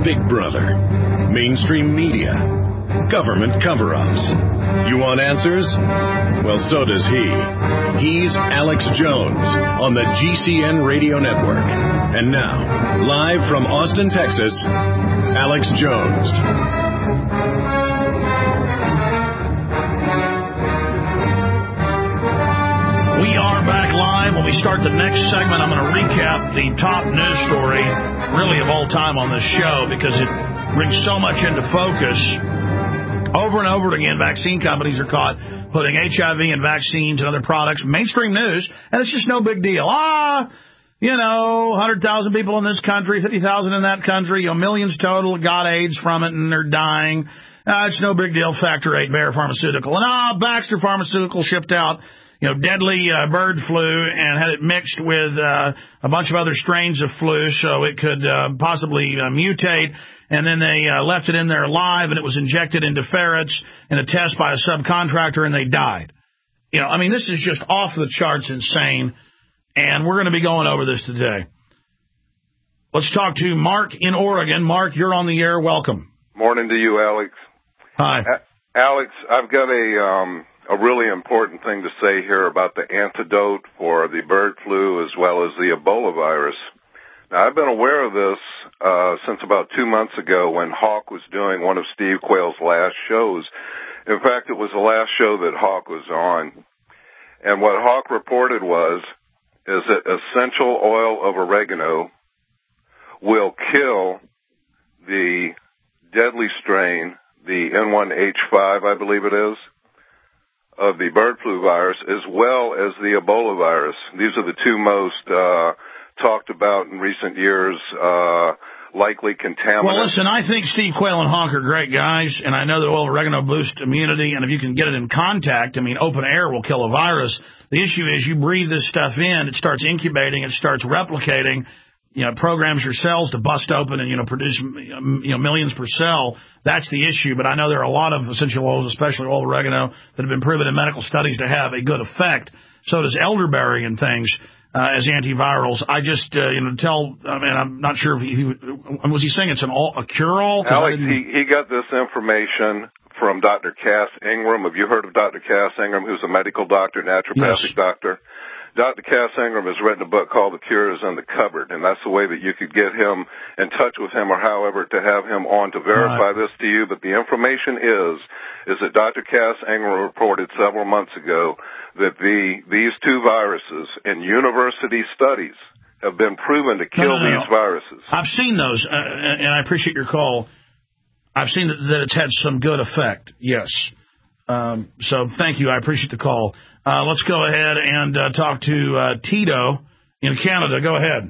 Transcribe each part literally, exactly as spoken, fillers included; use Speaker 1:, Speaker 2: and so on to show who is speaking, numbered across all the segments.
Speaker 1: Big Brother, mainstream media, government cover-ups. You want answers? Well, so does he. He's Alex Jones on the G C N Radio Network. And now, live from Austin, Texas, Alex Jones.
Speaker 2: We are back live. When we start the next segment, I'm going to recap the top news story, really of all time on this show, because it brings so much into focus. Over and over again, vaccine companies are caught putting H I V and vaccines and other products, mainstream news, and it's just no big deal. Ah, you know, one hundred thousand people in this country, fifty thousand in that country, you know, millions total got AIDS from it and they're dying. Uh, it's no big deal. Factor eight, Bayer Pharmaceutical. And ah, Baxter Pharmaceutical shipped out, you know, deadly uh, bird flu and had it mixed with uh, a bunch of other strains of flu so it could uh, possibly uh, mutate. And then they uh, left it in there live, and it was injected into ferrets in a test by a subcontractor, and they died. You know, I mean, this is just off the charts insane, and we're going to be going over this today. Let's talk to Mark in Oregon. Mark, you're on the air. Welcome.
Speaker 3: Morning to you, Alex.
Speaker 2: Hi.
Speaker 3: A- Alex, I've got a... Um A really important thing to say here about the antidote for the bird flu as well as the Ebola virus. Now, I've been aware of this uh, since about two months ago when Hawk was doing one of Steve Quayle's last shows. In fact, it was the last show that Hawk was on. And what Hawk reported was is that essential oil of oregano will kill the deadly strain, the N one H five, I believe it is, of the bird flu virus, as well as the Ebola virus. These are the two most uh, talked about in recent years, uh, likely contaminants.
Speaker 2: Well, listen, I think Steve Quayle and Hawk are great guys, and I know that oil of oregano boosts immunity, and if you can get it in contact, I mean, open air will kill a virus. The issue is you breathe this stuff in, it starts incubating, it starts replicating, you know, programs your cells to bust open and, you know, produce, you know, millions per cell. That's the issue. But I know there are a lot of essential oils, especially oil of oregano, that have been proven in medical studies to have a good effect. So does elderberry and things uh, as antivirals. I just, uh, you know, tell, I mean, I'm not sure if he, he was he saying it's an all, a cure-all?
Speaker 3: Alex, he, he got this information from Doctor Cass Ingram. Have you heard of Doctor Cass Ingram, who's a medical doctor, naturopathic
Speaker 2: yes.
Speaker 3: doctor? Doctor Cass Ingram has written a book called The Cure is in the Cupboard, and that's the way that you could get him in touch with him or however to have him on to verify right. this to you. But the information is, is that Doctor Cass Ingram reported several months ago that the these two viruses in university studies have been proven to kill no, no, no. these viruses.
Speaker 2: I've seen those, uh, and I appreciate your call. I've seen that, that it's had some good effect, yes. Um, so thank you. I appreciate the call. Uh, let's go ahead and uh, talk to uh, Tito in Canada. Go ahead.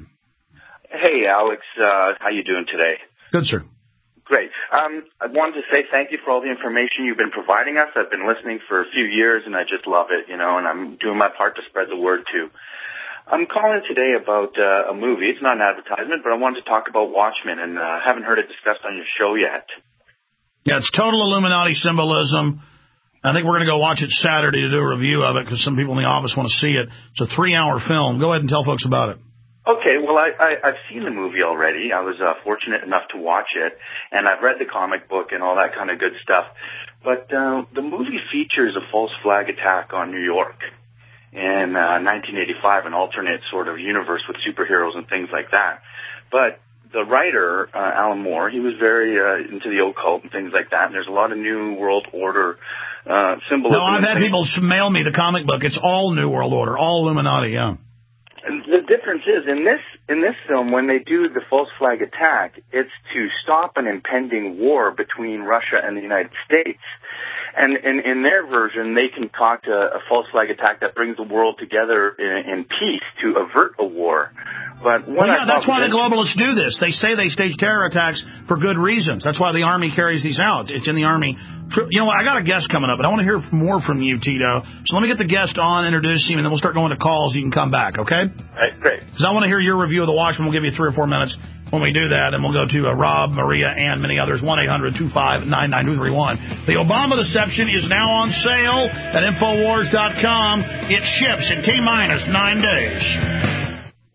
Speaker 4: Hey, Alex. Uh, how you doing today?
Speaker 2: Good, sir.
Speaker 4: Great. Um, I wanted to say thank you for all the information you've been providing us. I've been listening for a few years, and I just love it, you know, and I'm doing my part to spread the word, too. I'm calling today about uh, a movie. It's not an advertisement, but I wanted to talk about Watchmen, and I uh, haven't heard it discussed on your show yet.
Speaker 2: Yeah, it's total Illuminati symbolism. I think we're going to go watch it Saturday to do a review of it because some people in the office want to see it. It's a three-hour film. Go ahead and tell folks about it.
Speaker 4: Okay, well, I, I, I've seen the movie already. I was uh, fortunate enough to watch it, and I've read the comic book and all that kind of good stuff. But uh, the movie features a false flag attack on New York in uh, nineteen eighty-five, an alternate sort of universe with superheroes and things like that. But the writer, uh, Alan Moore, he was very uh, into the occult and things like that, and there's a lot of New World Order uh, symbolism.
Speaker 2: No, I've had people mail me the comic book. It's all New World Order, all Illuminati, yeah.
Speaker 4: And the difference is, in this in this film, when they do the false flag attack, it's to stop an impending war between Russia and the United States. And in, in their version, they concoct a, a false flag attack that brings the world together in, in peace to avert a war. But
Speaker 2: well, yeah, that's why the globalists do this. They say they stage terror attacks for good reasons. That's why the Army carries these out. It's in the Army. You know what? I got a guest coming up, but I want to hear more from you, Tito. So let me get the guest on, introduce him, and then we'll start going to calls. You can come back, okay?
Speaker 4: All right, great.
Speaker 2: Because I want to hear your review of The Watchmen. We'll give you three or four minutes when we do that, and we'll go to uh, Rob, Maria, and many others. one eight hundred two five nine nine two three one. The Obama Deception is now on sale at Infowars dot com. It ships in T-minus nine days.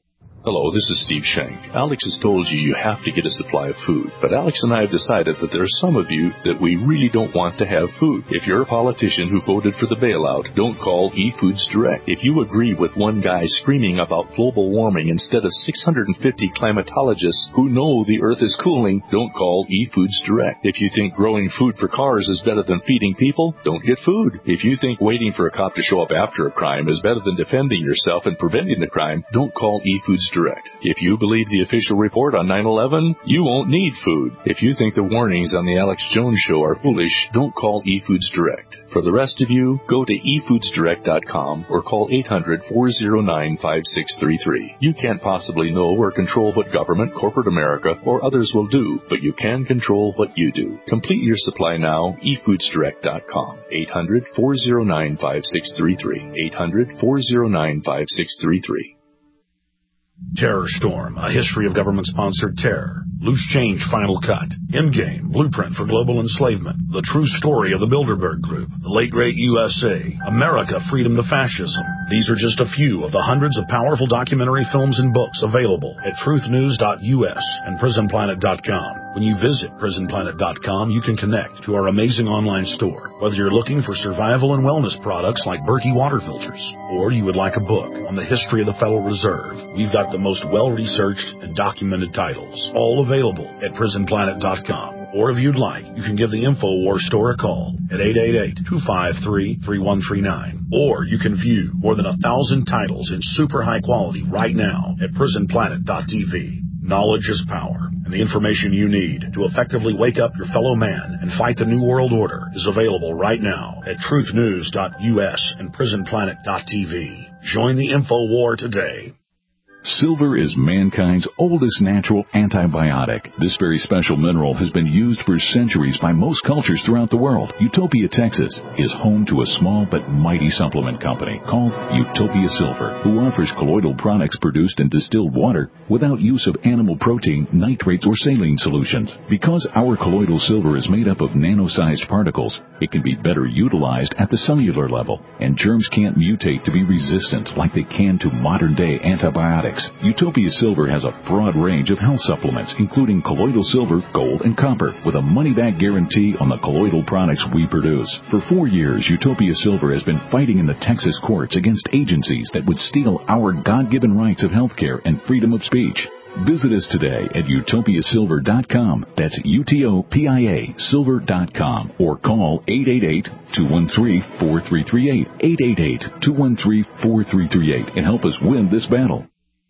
Speaker 5: Hello, this is Steve Shank. Alex has told you you have to get a supply of food, but Alex and I have decided that there are some of you that we really don't want to have food. If you're a politician who voted for the bailout, don't call eFoods Direct. If you agree with one guy screaming about global warming instead of six hundred fifty climatologists who know the earth is cooling, don't call eFoods Direct. If you think growing food for cars is better than feeding people, don't get food. If you think waiting for a cop to show up after a crime is better than defending yourself and preventing the crime, don't call eFoods Direct. If you believe the official report on nine eleven, you won't need food. If you think the warnings on the Alex Jones Show are foolish, don't call eFoods Direct. For the rest of you, go to e foods direct dot com or call eight hundred, four oh nine, five six three three. You can't possibly know or control what government, corporate America, or others will do, but you can control what you do. Complete your supply now, e foods direct dot com. eight hundred, four oh nine, five six three three. eight hundred, four oh nine, five six three three.
Speaker 2: Terror Storm, a history of government-sponsored terror. Loose Change Final Cut. Endgame, Blueprint for Global Enslavement. The True Story of the Bilderberg Group. The Late Great U S A. America, Freedom to Fascism. These are just a few of the hundreds of powerful documentary films and books available at truth news dot U S and prison planet dot com. When you visit prison planet dot com, you can connect to our amazing online store. Whether you're looking for survival and wellness products like Berkey water filters, or you would like a book on the history of the Federal Reserve, we've got the most well-researched and documented titles, all available at prison planet dot com. Or if you'd like, you can give the InfoWars store a call at eight eight eight, two five three, three one three nine. Or you can view more than a thousand titles in super high quality right now at prison planet dot T V. Knowledge is power, and the information you need to effectively wake up your fellow man and fight the New World Order is available right now at truth news dot U S and prison planet dot T V. Join the InfoWar today.
Speaker 6: Silver is mankind's oldest natural antibiotic. This very special mineral has been used for centuries by most cultures throughout the world. Utopia, Texas is home to a small but mighty supplement company called Utopia Silver, who offers colloidal products produced in distilled water without use of animal protein, nitrates, or saline solutions. Because our colloidal silver is made up of nano-sized particles, it can be better utilized at the cellular level, and germs can't mutate to be resistant like they can to modern-day antibiotics. Utopia Silver has a broad range of health supplements, including colloidal silver, gold, and copper, with a money-back guarantee on the colloidal products we produce. For four years, Utopia Silver has been fighting in the Texas courts against agencies that would steal our God-given rights of health care and freedom of speech. Visit us today at utopia silver dot com. That's U T O P I A silver dot com. Or call eight eight eight, two one three, four three three eight, eight eight eight, two one three, four three three eight, and help us win this battle.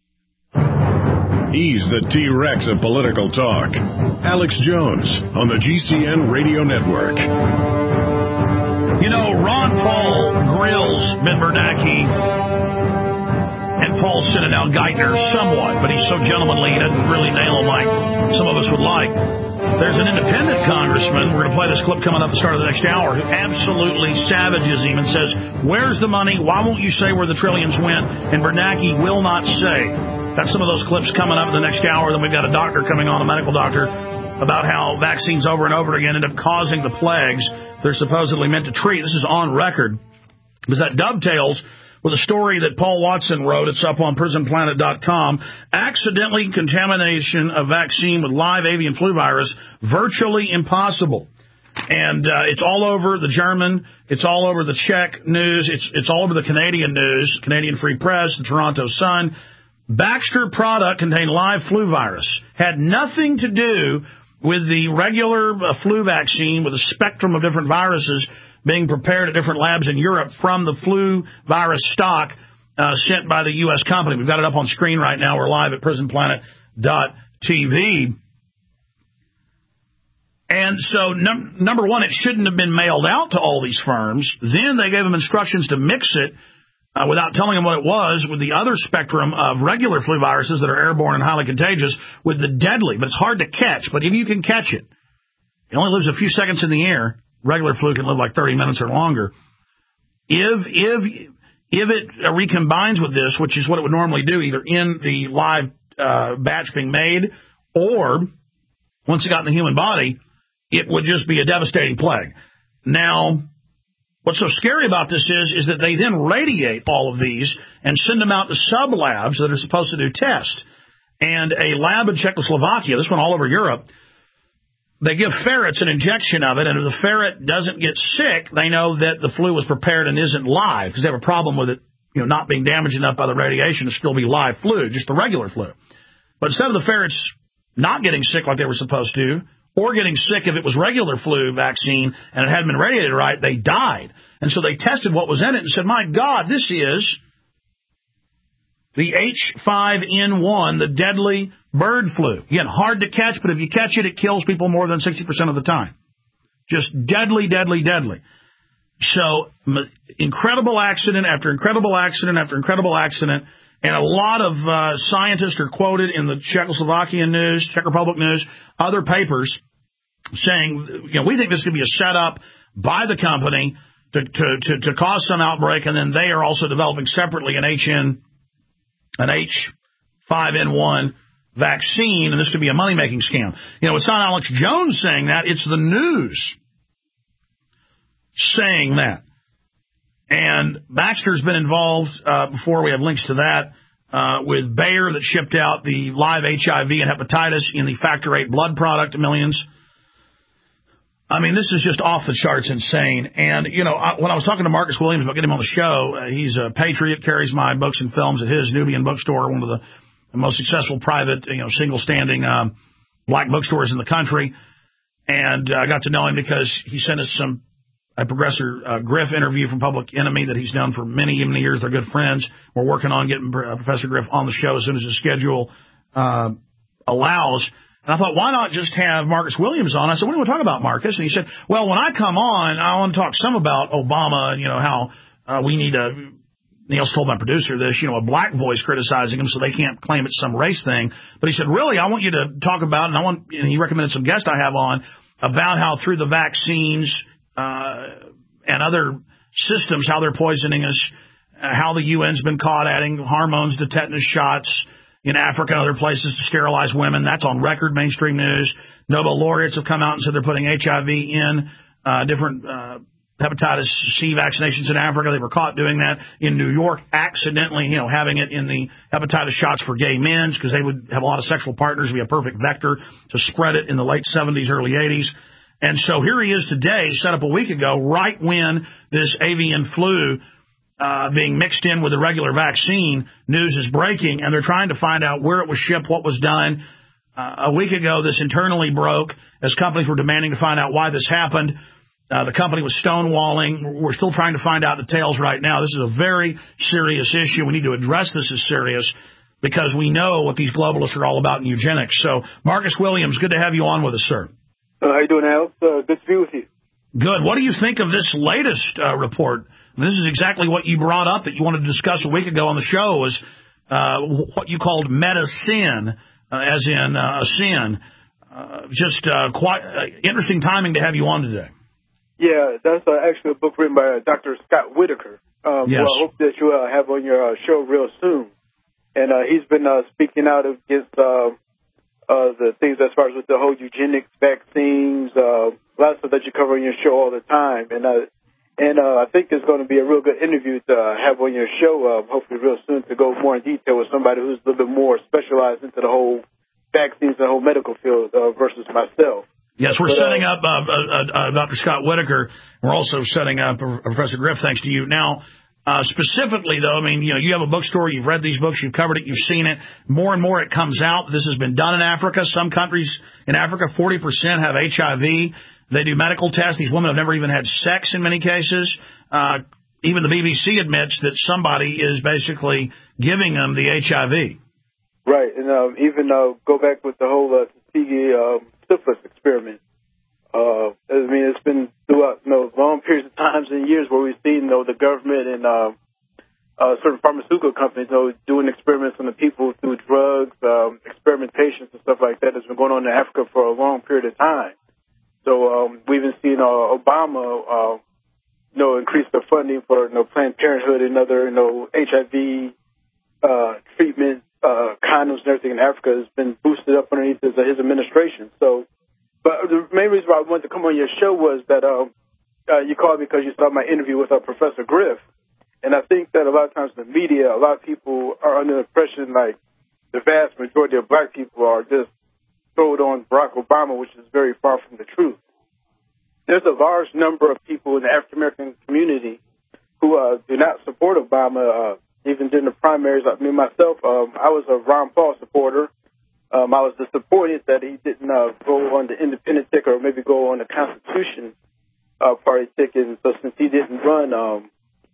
Speaker 1: He's the T-Rex of political talk. Alex Jones on the G C N Radio Network.
Speaker 2: You know, Ron Paul grills Ben Bernanke and Paul Sinodal Geithner somewhat, but he's so gentlemanly he doesn't really nail him like some of us would like. There's an independent congressman, we're going to play this clip coming up at the start of the next hour, who absolutely savages him and says, where's the money? Why won't you say where the trillions went? And Bernanke will not say. That's some of those clips coming up in the next hour. Then we've got a doctor coming on, a medical doctor, about how vaccines over and over again end up causing the plagues they're supposedly meant to treat. This is on record, because that dovetails with a story that Paul Watson wrote. It's up on prison planet dot com. Accidentally contamination of vaccine with live avian flu virus, virtually impossible. And uh, it's all over the German, it's all over the Czech news, it's it's all over the Canadian news, Canadian Free Press, the Toronto Sun. Baxter product contained live flu virus. Had nothing to do with the regular uh, flu vaccine with a spectrum of different viruses being prepared at different labs in Europe from the flu virus stock uh, sent by the U S company. We've got it up on screen right now. We're live at prison planet dot T V. And so, num- number one, it shouldn't have been mailed out to all these firms. Then they gave them instructions to mix it Uh, without telling them what it was, with the other spectrum of regular flu viruses that are airborne and highly contagious, with the deadly, but it's hard to catch. But if you can catch it, it only lives a few seconds in the air. Regular flu can live like thirty minutes or longer. If if if it recombines with this, which is what it would normally do, either in the live uh, batch being made, or once it got in the human body, it would just be a devastating plague. Now, what's so scary about this is, is that they then radiate all of these and send them out to sub-labs that are supposed to do tests. And a lab in Czechoslovakia, this one all over Europe, they give ferrets an injection of it, and if the ferret doesn't get sick, they know that the flu was prepared and isn't live, because they have a problem with it, you know, not being damaged enough by the radiation to still be live flu, just the regular flu. But instead of the ferrets not getting sick like they were supposed to, or getting sick if it was regular flu vaccine and it hadn't been radiated right, they died. And so they tested what was in it and said, my God, this is the H five N one, the deadly bird flu. Again, hard to catch, but if you catch it, it kills people more than sixty percent of the time. Just deadly, deadly, deadly. So incredible accident after incredible accident after incredible accident. And a lot of uh, scientists are quoted in the Czechoslovakian news, Czech Republic news, other papers saying, you know, we think this could be a setup by the company to, to, to, to cause some outbreak, and then they are also developing separately an H N, an H five N one vaccine, and this could be a money-making scam. You know, it's not Alex Jones saying that, it's the news saying that. And Baxter's been involved uh, before. We have links to that uh, with Bayer that shipped out the live H I V and hepatitis in the factor eight blood product to millions. I mean, this is just off the charts insane. And, you know, I, when I was talking to Marcus Williams about getting him on the show, uh, he's a patriot, carries my books and films at his Nubian bookstore, one of the, the most successful private, you know, single-standing um, black bookstores in the country. And I uh, got to know him because he sent us some a Progressor uh, Griff interview from Public Enemy that he's done for many, many years. They're good friends. We're working on getting uh, Professor Griff on the show as soon as his schedule uh, allows. And I thought, why not just have Marcus Williams on? I said, what do you want to talk about, Marcus? And he said, well, when I come on, I want to talk some about Obama and, you know, how uh, we need a, Neil's told my producer this, you know, a black voice criticizing him so they can't claim it's some race thing. But he said, really, I want you to talk about, and I want, and he recommended some guests I have on, about how through the vaccines, Uh, and other systems, how they're poisoning us, uh, how the U N's been caught adding hormones to tetanus shots in Africa and other places to sterilize women. That's on record, mainstream news. Nobel laureates have come out and said they're putting H I V in uh, different uh, hepatitis C vaccinations in Africa. They were caught doing that in New York, accidentally, you know, having it in the hepatitis shots for gay men because they would have a lot of sexual partners, be a perfect vector to spread it in the late seventies, early eighties. And so here he is today, set up a week ago, right when this avian flu uh, being mixed in with the regular vaccine news is breaking, and they're trying to find out where it was shipped, what was done. Uh, a week ago, this internally broke as companies were demanding to find out why this happened. Uh, the company was stonewalling. We're still trying to find out details right now. This is a very serious issue. We need to address this as serious because we know what these globalists are all about in eugenics. So, Marcus Williams, good to have you on with us, sir.
Speaker 7: Uh, how you doing, Alex? Uh, good to be with you.
Speaker 2: Good. What do you think of this latest uh, report? This is exactly what you brought up that you wanted to discuss a week ago on the show, was uh, what you called meta-sin, uh, as in uh, a sin. Uh, just uh, quite uh, interesting timing to have you on today.
Speaker 7: Yeah, that's uh, actually a book written by uh, Doctor Scott Whitaker, um,
Speaker 2: yes.
Speaker 7: who I hope that you uh, have on your uh, show real soon. And uh, he's been uh, speaking out against Uh, Uh, the things as far as with the whole eugenics, vaccines, uh, a lot of stuff that you cover on your show all the time. And uh, and uh, I think it's going to be a real good interview to uh, have on your show, uh, hopefully real soon, to go more in detail with somebody who's a little bit more specialized into the whole vaccines and the whole medical field uh, versus myself.
Speaker 2: Yes, we're
Speaker 7: but,
Speaker 2: setting
Speaker 7: uh,
Speaker 2: up uh, uh, uh, Doctor Scott Whitaker. We're also setting up uh, Professor Griff, thanks to you. Now, Uh, specifically, though, I mean, you know, you have a bookstore, you've read these books, you've covered it, you've seen it. More and more it comes out. This has been done in Africa. Some countries in Africa, forty percent have H I V. They do medical tests. These women have never even had sex in many cases. Uh, even the B B C admits that somebody is basically giving them the H I V.
Speaker 7: Right, and um, even uh, go back with the whole uh, Tuskegee uh, syphilis experiment. Uh, I mean, it's been throughout, you know, long periods of times and years where we've seen, you know, the government and uh, uh, certain pharmaceutical companies, you know, doing experiments on the people through drugs, um, experimentations and stuff like that that's been going on in Africa for a long period of time. So um, we've been seeing uh, Obama, uh, you know, increase the funding for, you know, Planned Parenthood and other, you know, H I V uh, treatment, uh, condoms and everything in Africa has been boosted up underneath his, uh, his administration. So. But the main reason why I wanted to come on your show was that uh, uh, you called because you saw my interview with uh, Professor Griff. And I think that a lot of times in the media, a lot of people are under the impression like the vast majority of black people are just throwed on Barack Obama, which is very far from the truth. There's a large number of people in the African-American community who uh, do not support Obama, uh, even during the primaries. Like me, myself, um, I was a Ron Paul supporter. Um, I was disappointed that he didn't uh, go on the independent ticket or maybe go on the Constitution uh, Party ticket. And so since he didn't run, um,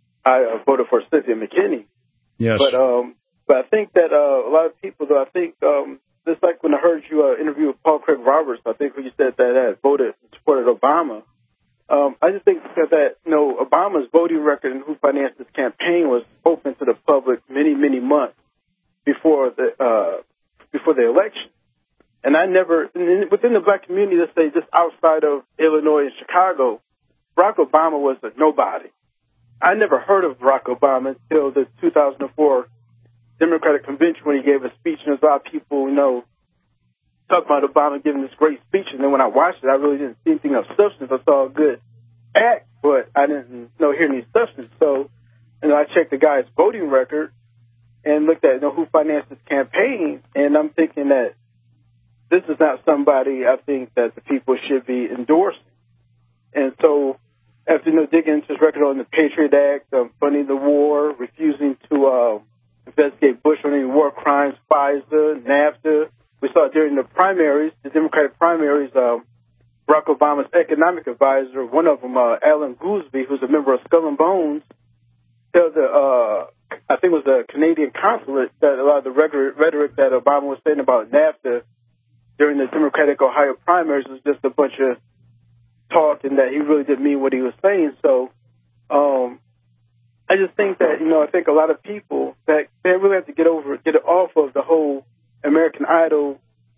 Speaker 7: I uh, voted for Cynthia McKinney.
Speaker 2: Yes.
Speaker 7: But um, but I think that uh, a lot of people, though, I think um, just like when I heard you uh, interview with Paul Craig Roberts, I think when you said that that voted supported Obama. Um, I just think that, that you know Obama's voting record and who financed his campaign was open to the public many many months before the uh, before the election. And I never within the black community, let's say just outside of Illinois and Chicago, Barack Obama was a nobody. I never heard of Barack Obama until the two thousand four Democratic Convention when he gave a speech, and there's a lot of people, you know, talking about Obama giving this great speech, and then when I watched it, I really didn't see anything of substance. I saw a good act, but I didn't you know, hear any substance. So, you know, I checked the guy's voting record and looked at you know, who financed his campaign, and I'm thinking that this is not somebody I think that the people should be endorsing. And so, after you know, digging into his record on the Patriot Act, um, funding the war, refusing to uh, investigate Bush on any war crimes, FISA, NAFTA. We saw during the primaries, the Democratic primaries, um, Barack Obama's economic advisor, one of them, uh, Alan Goolsbee, who's a member of Skull and Bones, tell the, uh, I think it was the Canadian consulate, that a lot of the rhetoric that Obama was saying about NAFTA during the Democratic Ohio primaries was just a bunch of talk and that he really didn't mean what he was saying. So um, I just think that, you know, I think a lot of people that they really have to get over, get it off of the whole American Idol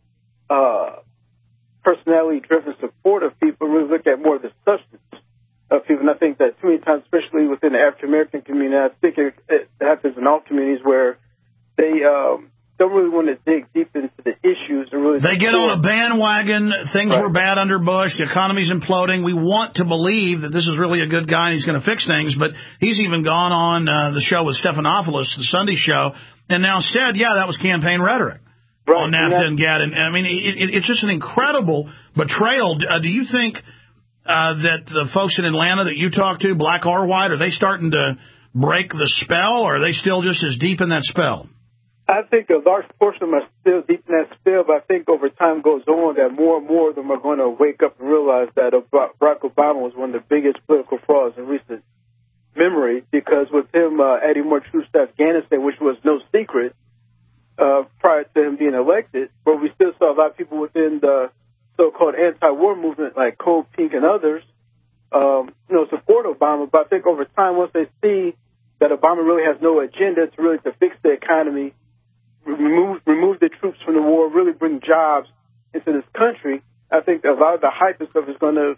Speaker 7: uh, personality-driven support of people and really look at more of the substance of people. And I think that too many times, especially within the African-American community, I think it, it happens in all communities where they um, don't really want to dig deep into the issues. And really
Speaker 2: they get on a bandwagon. Things right. were bad under Bush. The economy's imploding. We want to believe that this is really a good guy and he's going to fix things. But he's even gone on uh, the show with Stephanopoulos, the Sunday show, and now said, yeah, that was campaign rhetoric. Right. On NAFTA and GATT. And, I mean, it, it, it's just an incredible betrayal. Uh, do you think uh, that the folks in Atlanta that you talk to, black or white, are they starting to break the spell, or are they still just as deep in that spell?
Speaker 7: I think a large portion of them are still deep in that spell, but I think over time goes on that more and more of them are going to wake up and realize that Barack Obama was one of the biggest political frauds in recent memory, because with him uh, adding more troops to Afghanistan, which was no secret, Uh, prior to him being elected, but we still saw a lot of people within the so-called anti-war movement, like Cold Pink and others, um, you know, support Obama. But I think over time, once they see that Obama really has no agenda to really to fix the economy, remove remove the troops from the war, really bring jobs into this country, I think a lot of the hype and stuff is going to,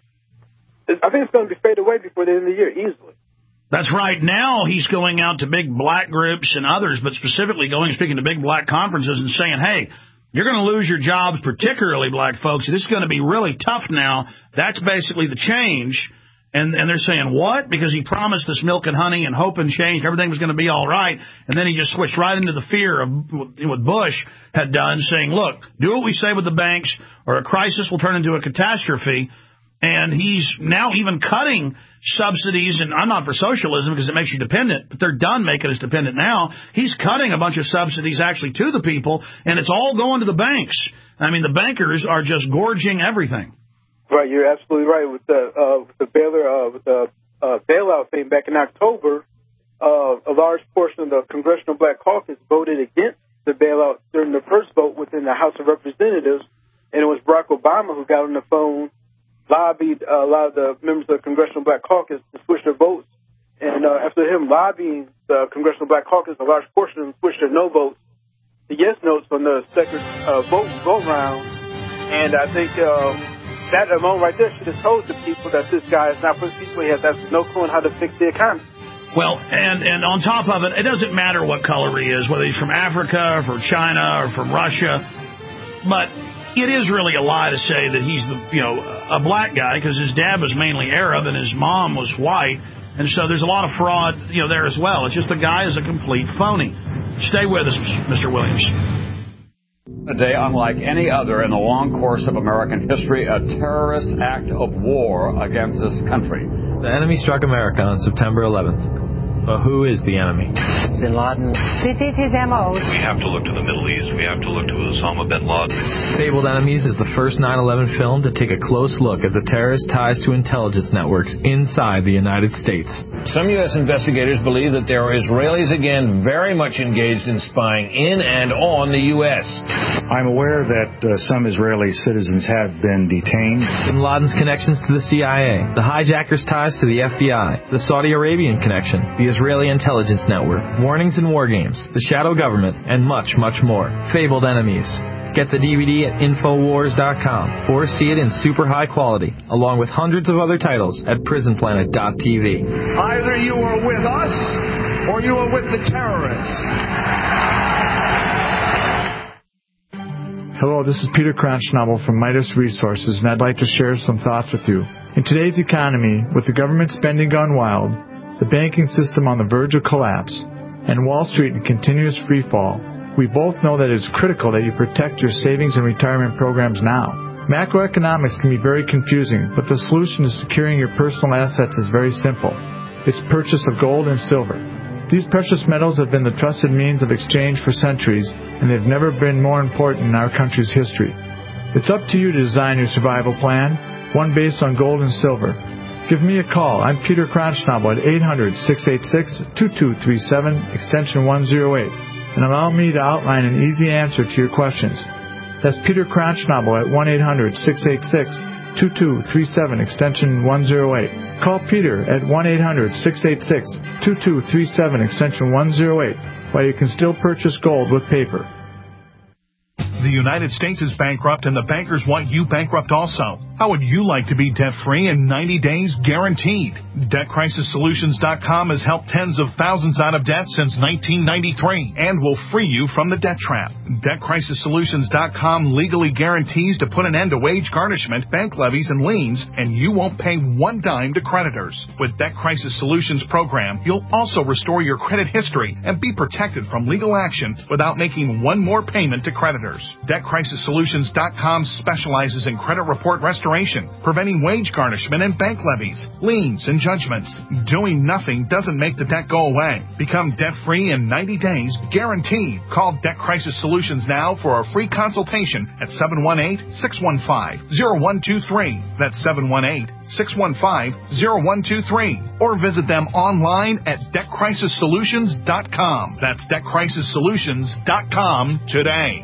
Speaker 7: I think it's going to be fade away before the end of the year, easily.
Speaker 2: That's right. Now he's going out to big black groups and others, but specifically going and speaking to big black conferences and saying, hey, you're going to lose your jobs, particularly black folks. This is going to be really tough now. That's basically the change. And, and they're saying, what? Because he promised us milk and honey and hope and change. Everything was going to be all right. And then he just switched right into the fear of what Bush had done, saying, look, do what we say with the banks or a crisis will turn into a catastrophe. And he's now even cutting subsidies, and I'm not for socialism because it makes you dependent, but they're done making us dependent now. He's cutting a bunch of subsidies actually to the people, and it's all going to the banks. I mean, the bankers are just gorging everything.
Speaker 7: Right, you're absolutely right. With the uh, with the bailer, uh, with the uh, bailout thing back in October, uh, a large portion of the Congressional Black Caucus voted against the bailout during the first vote within the House of Representatives, and it was Barack Obama who got on the phone, lobbied uh, a lot of the members of the Congressional Black Caucus to switch their votes. And uh, after him lobbying the Congressional Black Caucus, a large portion of them switched their no votes to yes votes on the second uh, vote vote round. And I think um, that alone right there should have told the people that this guy is not for the people. He has absolutely no clue on how to fix the economy.
Speaker 2: Well, and, and on top of it, it doesn't matter what color he is, whether he's from Africa or from China or from Russia. But it is really a lie to say that he's the, you know, a black guy, because his dad was mainly Arab and his mom was white. And so there's a lot of fraud, you know, there as well. It's just the guy is a complete phony. Stay with us, Mister Williams.
Speaker 8: A day unlike any other in the long course of American history, a terrorist act of war against this country.
Speaker 9: The enemy struck America on September eleventh. But who is the enemy?
Speaker 10: Bin Laden. This is his M O.
Speaker 11: We have to look to the Middle East. We have to look to Osama bin Laden.
Speaker 9: Fabled Enemies is the first nine eleven film to take a close look at the terrorist ties to intelligence networks inside the United States.
Speaker 12: Some U S investigators believe that there are Israelis again very much engaged in spying in and on the U S.
Speaker 13: I'm aware that uh, some Israeli citizens have been detained.
Speaker 9: Bin Laden's connections to the C I A, the hijackers' ties to the F B I, the Saudi Arabian connection, the Israeli intelligence network, warnings in war games, the shadow government, and much, much more. Fabled Enemies. Get the D V D at Infowars dot com or see it in super high quality, along with hundreds of other titles at Prison Planet dot T V.
Speaker 14: Either you are with us or you are with the terrorists.
Speaker 15: Hello, this is Peter Kronschnabel from Midas Resources, and I'd like to share some thoughts with you. In today's economy, with the government spending gone wild, the banking system on the verge of collapse, and Wall Street in continuous freefall, we both know that it is critical that you protect your savings and retirement programs now. Macroeconomics can be very confusing, but the solution to securing your personal assets is very simple. It's purchase of gold and silver. These precious metals have been the trusted means of exchange for centuries, and they've never been more important in our country's history. It's up to you to design your survival plan, one based on gold and silver. Give me a call. I'm Peter Kronschnabel at eight hundred, six eight six, two two three seven, extension one oh eight, and allow me to outline an easy answer to your questions. That's Peter Kronschnabel at one eight hundred, six eight six, two two three seven, extension one oh eight. Call Peter at one eight hundred, six eight six, two two three seven, extension one oh eight, while you can still purchase gold with paper.
Speaker 16: The United States is bankrupt, and the bankers want you bankrupt also. How would you like to be debt-free in ninety days guaranteed? Debt Crisis Solutions dot com has helped tens of thousands out of debt since nineteen ninety-three and will free you from the debt trap. Debt Crisis Solutions dot com legally guarantees to put an end to wage garnishment, bank levies, and liens, and you won't pay one dime to creditors. With Debt Crisis Solutions program, you'll also restore your credit history and be protected from legal action without making one more payment to creditors. Debt Crisis Solutions dot com specializes in credit report restoration, preventing wage garnishment and bank levies, liens, and judgments. Doing nothing doesn't make the debt go away. Become debt-free in ninety days, guaranteed. Call Debt Crisis Solutions now for a free consultation at seven one eight, six one five, zero one two three. That's seven one eight, six one five, zero one two three. Or visit them online at Debt Crisis Solutions dot com. That's Debt Crisis Solutions dot com today.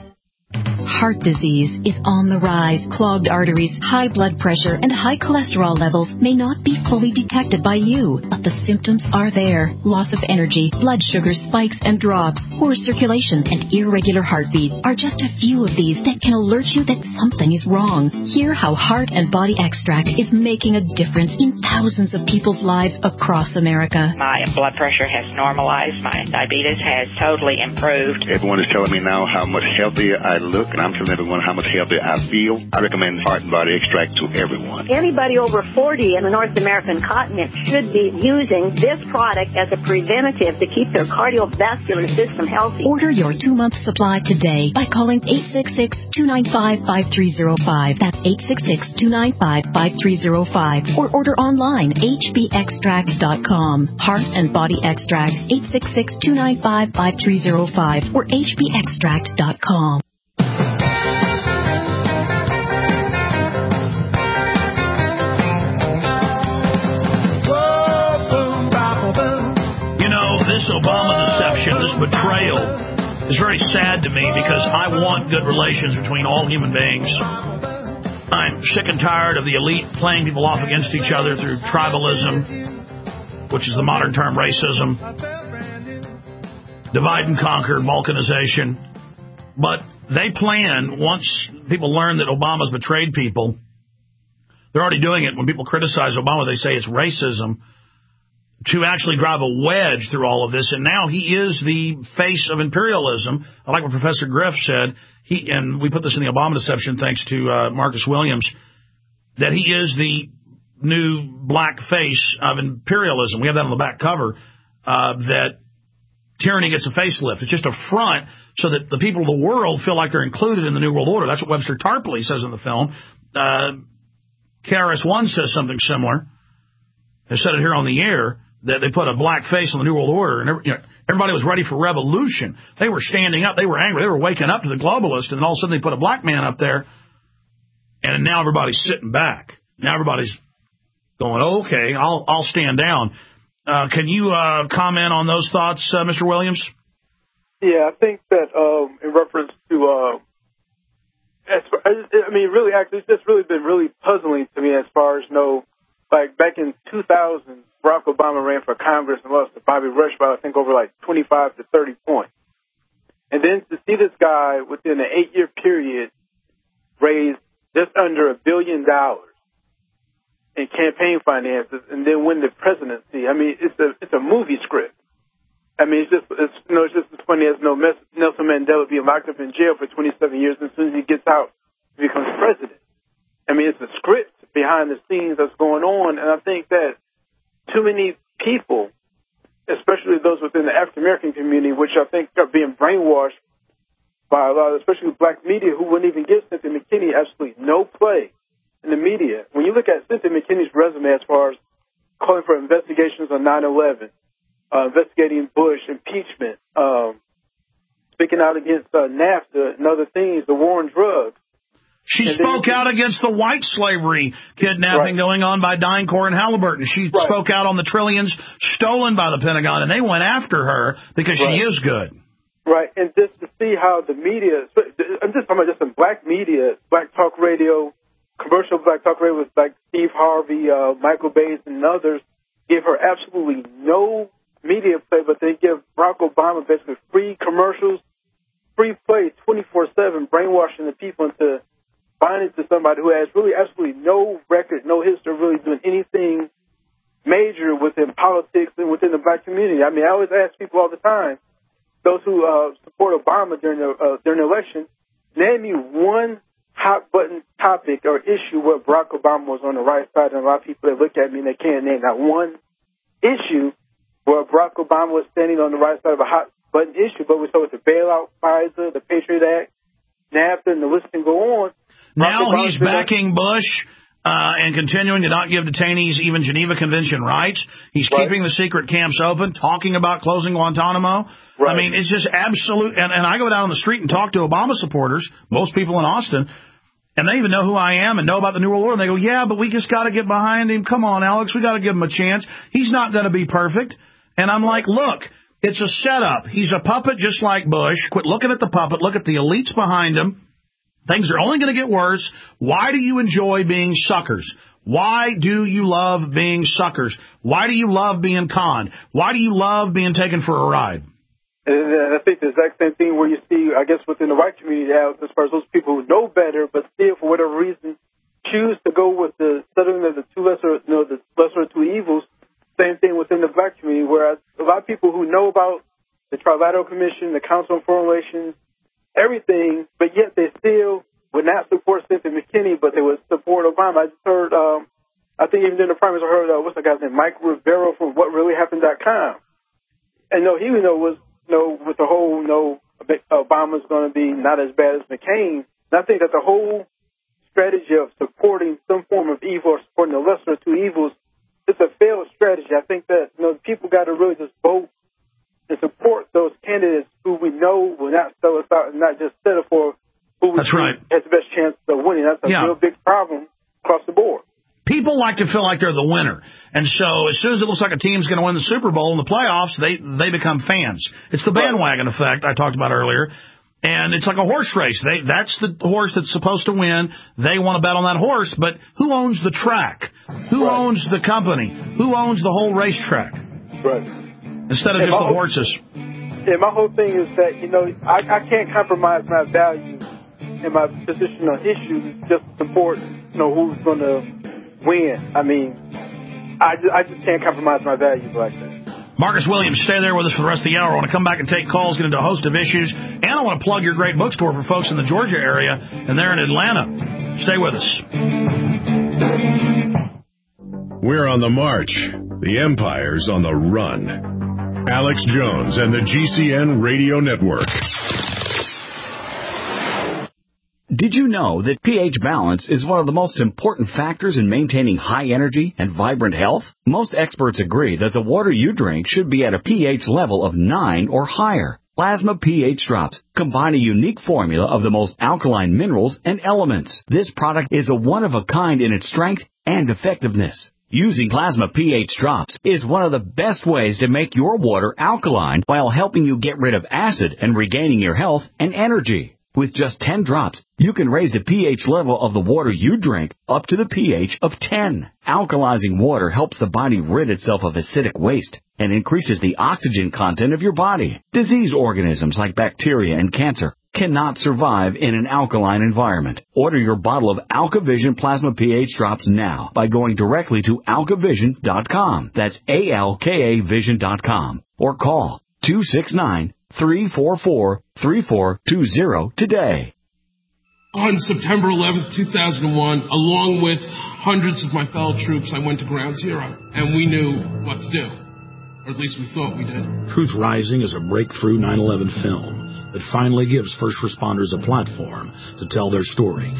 Speaker 17: Heart disease is on the rise. Clogged arteries, high blood pressure, and high cholesterol levels may not be fully detected by you, but the symptoms are there. Loss of energy, blood sugar spikes and drops, poor circulation, and irregular heartbeat are just a few of these that can alert you that something is wrong. Hear how Heart and Body Extract is making a difference in thousands of people's lives across America.
Speaker 18: My blood pressure has normalized. My diabetes has totally improved.
Speaker 19: Everyone is telling me now how much healthier I look, and I'm telling everyone how much healthier I feel. I recommend Heart and Body Extract to everyone.
Speaker 20: Anybody over forty in the North American continent should be using this product as a preventative to keep their cardiovascular system healthy.
Speaker 17: Order your two-month supply today by calling eight six six, two nine five, five three zero five. That's eight six six, two nine five, five three zero five. Or order online, H B extract dot com. Heart and Body Extract, eight six six, two nine five, five three zero five or H B extract dot com.
Speaker 2: This Obama deception, this betrayal, is very sad to me because I want good relations between all human beings. I'm sick and tired of the elite playing people off against each other through tribalism, which is the modern term racism, divide and conquer, balkanization. But they plan, once people learn that Obama's betrayed people, they're already doing it. When people criticize Obama, they say it's racism. to actually drive a wedge through all of this. And now he is the face of imperialism. I like what Professor Griff said. He, and we put this in the Obama Deception thanks to uh, Marcus Williams, that he is the new black face of imperialism. We have that on the back cover, uh, that tyranny gets a facelift. It's just a front so that the people of the world feel like they're included in the New World Order. That's what Webster Tarpley says in the film. Uh, K R S One says something similar. They said it here on the air, that they put a black face on the New World Order, and every, you know, everybody was ready for revolution. They were standing up. They were angry. They were waking up to the globalists, and then all of a sudden they put a black man up there, and now everybody's sitting back. Now everybody's going, oh, okay, I'll I'll stand down. Uh, can you uh, comment on those thoughts, uh, Mister Williams?
Speaker 7: Yeah, I think that um, in reference to, uh, as far, I mean, really, actually, it's just really been really puzzling to me as far as, you know, like back in two thousand, Barack Obama ran for Congress and lost to Bobby Rush by, I think, over like twenty-five to thirty points. And then to see this guy within an eight-year period raise just under a billion dollars in campaign finances and then win the presidency, I mean, it's a it's a movie script. I mean, it's just it's you know it's just as funny as no Nelson Mandela being locked up in jail for twenty-seven years, and as soon as he gets out, he becomes president. I mean, it's a script behind the scenes that's going on, and I think that too many people, especially those within the African American community, which I think are being brainwashed by a lot of, especially black media, who wouldn't even give Cynthia McKinney absolutely no play in the media. When you look at Cynthia McKinney's resume as far as calling for investigations on nine eleven, uh, investigating Bush, impeachment, um, speaking out against uh, NAFTA and other things, the war on drugs.
Speaker 2: She and spoke out against the white slavery kidnapping right. going on by DynCorp and Halliburton. She right. spoke out on the trillions stolen by the Pentagon, and they went after her because right. she is good.
Speaker 7: Right, and just to see how the media, I'm just talking about just some black media, black talk radio, commercial black talk radio with like Steve Harvey, uh, Michael Bays, and others, give her absolutely no media play, but they give Barack Obama basically free commercials, free play twenty-four seven, brainwashing the people into buying into somebody who has really absolutely no record, no history of really doing anything major within politics and within the black community. I mean, I always ask people all the time, those who uh, support Obama during the uh, during the election, name me one hot button topic or issue where Barack Obama was on the right side, and a lot of people that look at me and they can't name not one issue where Barack Obama was standing on the right side of a hot button issue. But we saw with the bailout, FISA, the Patriot Act, NAFTA, and the list can go on.
Speaker 2: Now he's backing Bush uh, and continuing to not give detainees even Geneva Convention rights. He's right. keeping the secret camps open, talking about closing Guantanamo. Right. I mean, it's just absolute. And, and I go down on the street and talk to Obama supporters, most people in Austin, and they even know who I am and know about the New World Order. And they go, yeah, but we just got to get behind him. Come on, Alex, we got to give him a chance. He's not going to be perfect. And I'm like, look, it's a setup. He's a puppet just like Bush. Quit looking at the puppet. Look at the elites behind him. Things are only going to get worse. Why do you enjoy being suckers? Why do you love being suckers? Why do you love being conned? Why do you love being taken for a ride?
Speaker 7: And I think the exact same thing where you see, I guess, within the white community now, as far as those people who know better, but still, for whatever reason, choose to go with the settling of the two lesser, you know, the lesser of two evils. Same thing within the black community, whereas a lot of people who know about the Trilateral Commission, the Council on Foreign Relations, everything, but yet they still would not support Cynthia McKinney, but they would support Obama. I just heard, um, I think even during the primaries, I heard, uh, what's the guy's name, Mike Rivero from what really happened dot com. And no, he, you know, was, you know, with the whole, you know, Obama's going to be not as bad as McCain. And I think that the whole strategy of supporting some form of evil or supporting the lesser of two evils, it's a failed strategy. I think that, you know, people got to really just vote and support those candidates who we know will not sell us out and not just settle for who we
Speaker 2: That's right.
Speaker 7: has the best chance of winning. That's a yeah. real big problem across the board.
Speaker 2: People like to feel like they're the winner. And so as soon as it looks like a team's going to win the Super Bowl in the playoffs, they, they become fans. It's the bandwagon right. effect I talked about earlier. And it's like a horse race. They, that's the horse that's supposed to win. They want to bet on that horse. But who owns the track? Who right. owns the company? Who owns the whole racetrack?
Speaker 7: Right.
Speaker 2: Instead of and just the horses.
Speaker 7: Yeah, my whole thing is that, you know, I, I can't compromise my values and my position on issues just to support, you know, who's going to win. I mean, I just, I just can't compromise my values like that.
Speaker 2: Marcus Williams, stay there with us for the rest of the hour. I want to come back and take calls, get into a host of issues, and I want to plug your great bookstore for folks in the Georgia area and there in Atlanta. Stay with us.
Speaker 1: We're on the march. The empire's on the run. Alex Jones and the G C N Radio Network.
Speaker 21: Did you know that pH balance is one of the most important factors in maintaining high energy and vibrant health? Most experts agree that the water you drink should be at a pH level of nine or higher. Plasma pH Drops combine a unique formula of the most alkaline minerals and elements. This product is a one-of-a-kind in its strength and effectiveness. Using Plasma pH Drops is one of the best ways to make your water alkaline while helping you get rid of acid and regaining your health and energy. With just ten drops, you can raise the pH level of the water you drink up to the pH of ten. Alkalizing water helps the body rid itself of acidic waste and increases the oxygen content of your body. Disease organisms like bacteria and cancer cannot survive in an alkaline environment. Order your bottle of AlkaVision Plasma pH Drops now by going directly to alkavision dot com. That's A L K A vision dot com. Or call two six nine, three four four, three four two zero today.
Speaker 22: On September eleventh, two thousand one, along with hundreds of my fellow troops, I went to Ground Zero, and we knew what to do. Or at least we thought we did.
Speaker 23: Truth Rising is a breakthrough nine eleven film that finally gives first responders a platform to tell their story.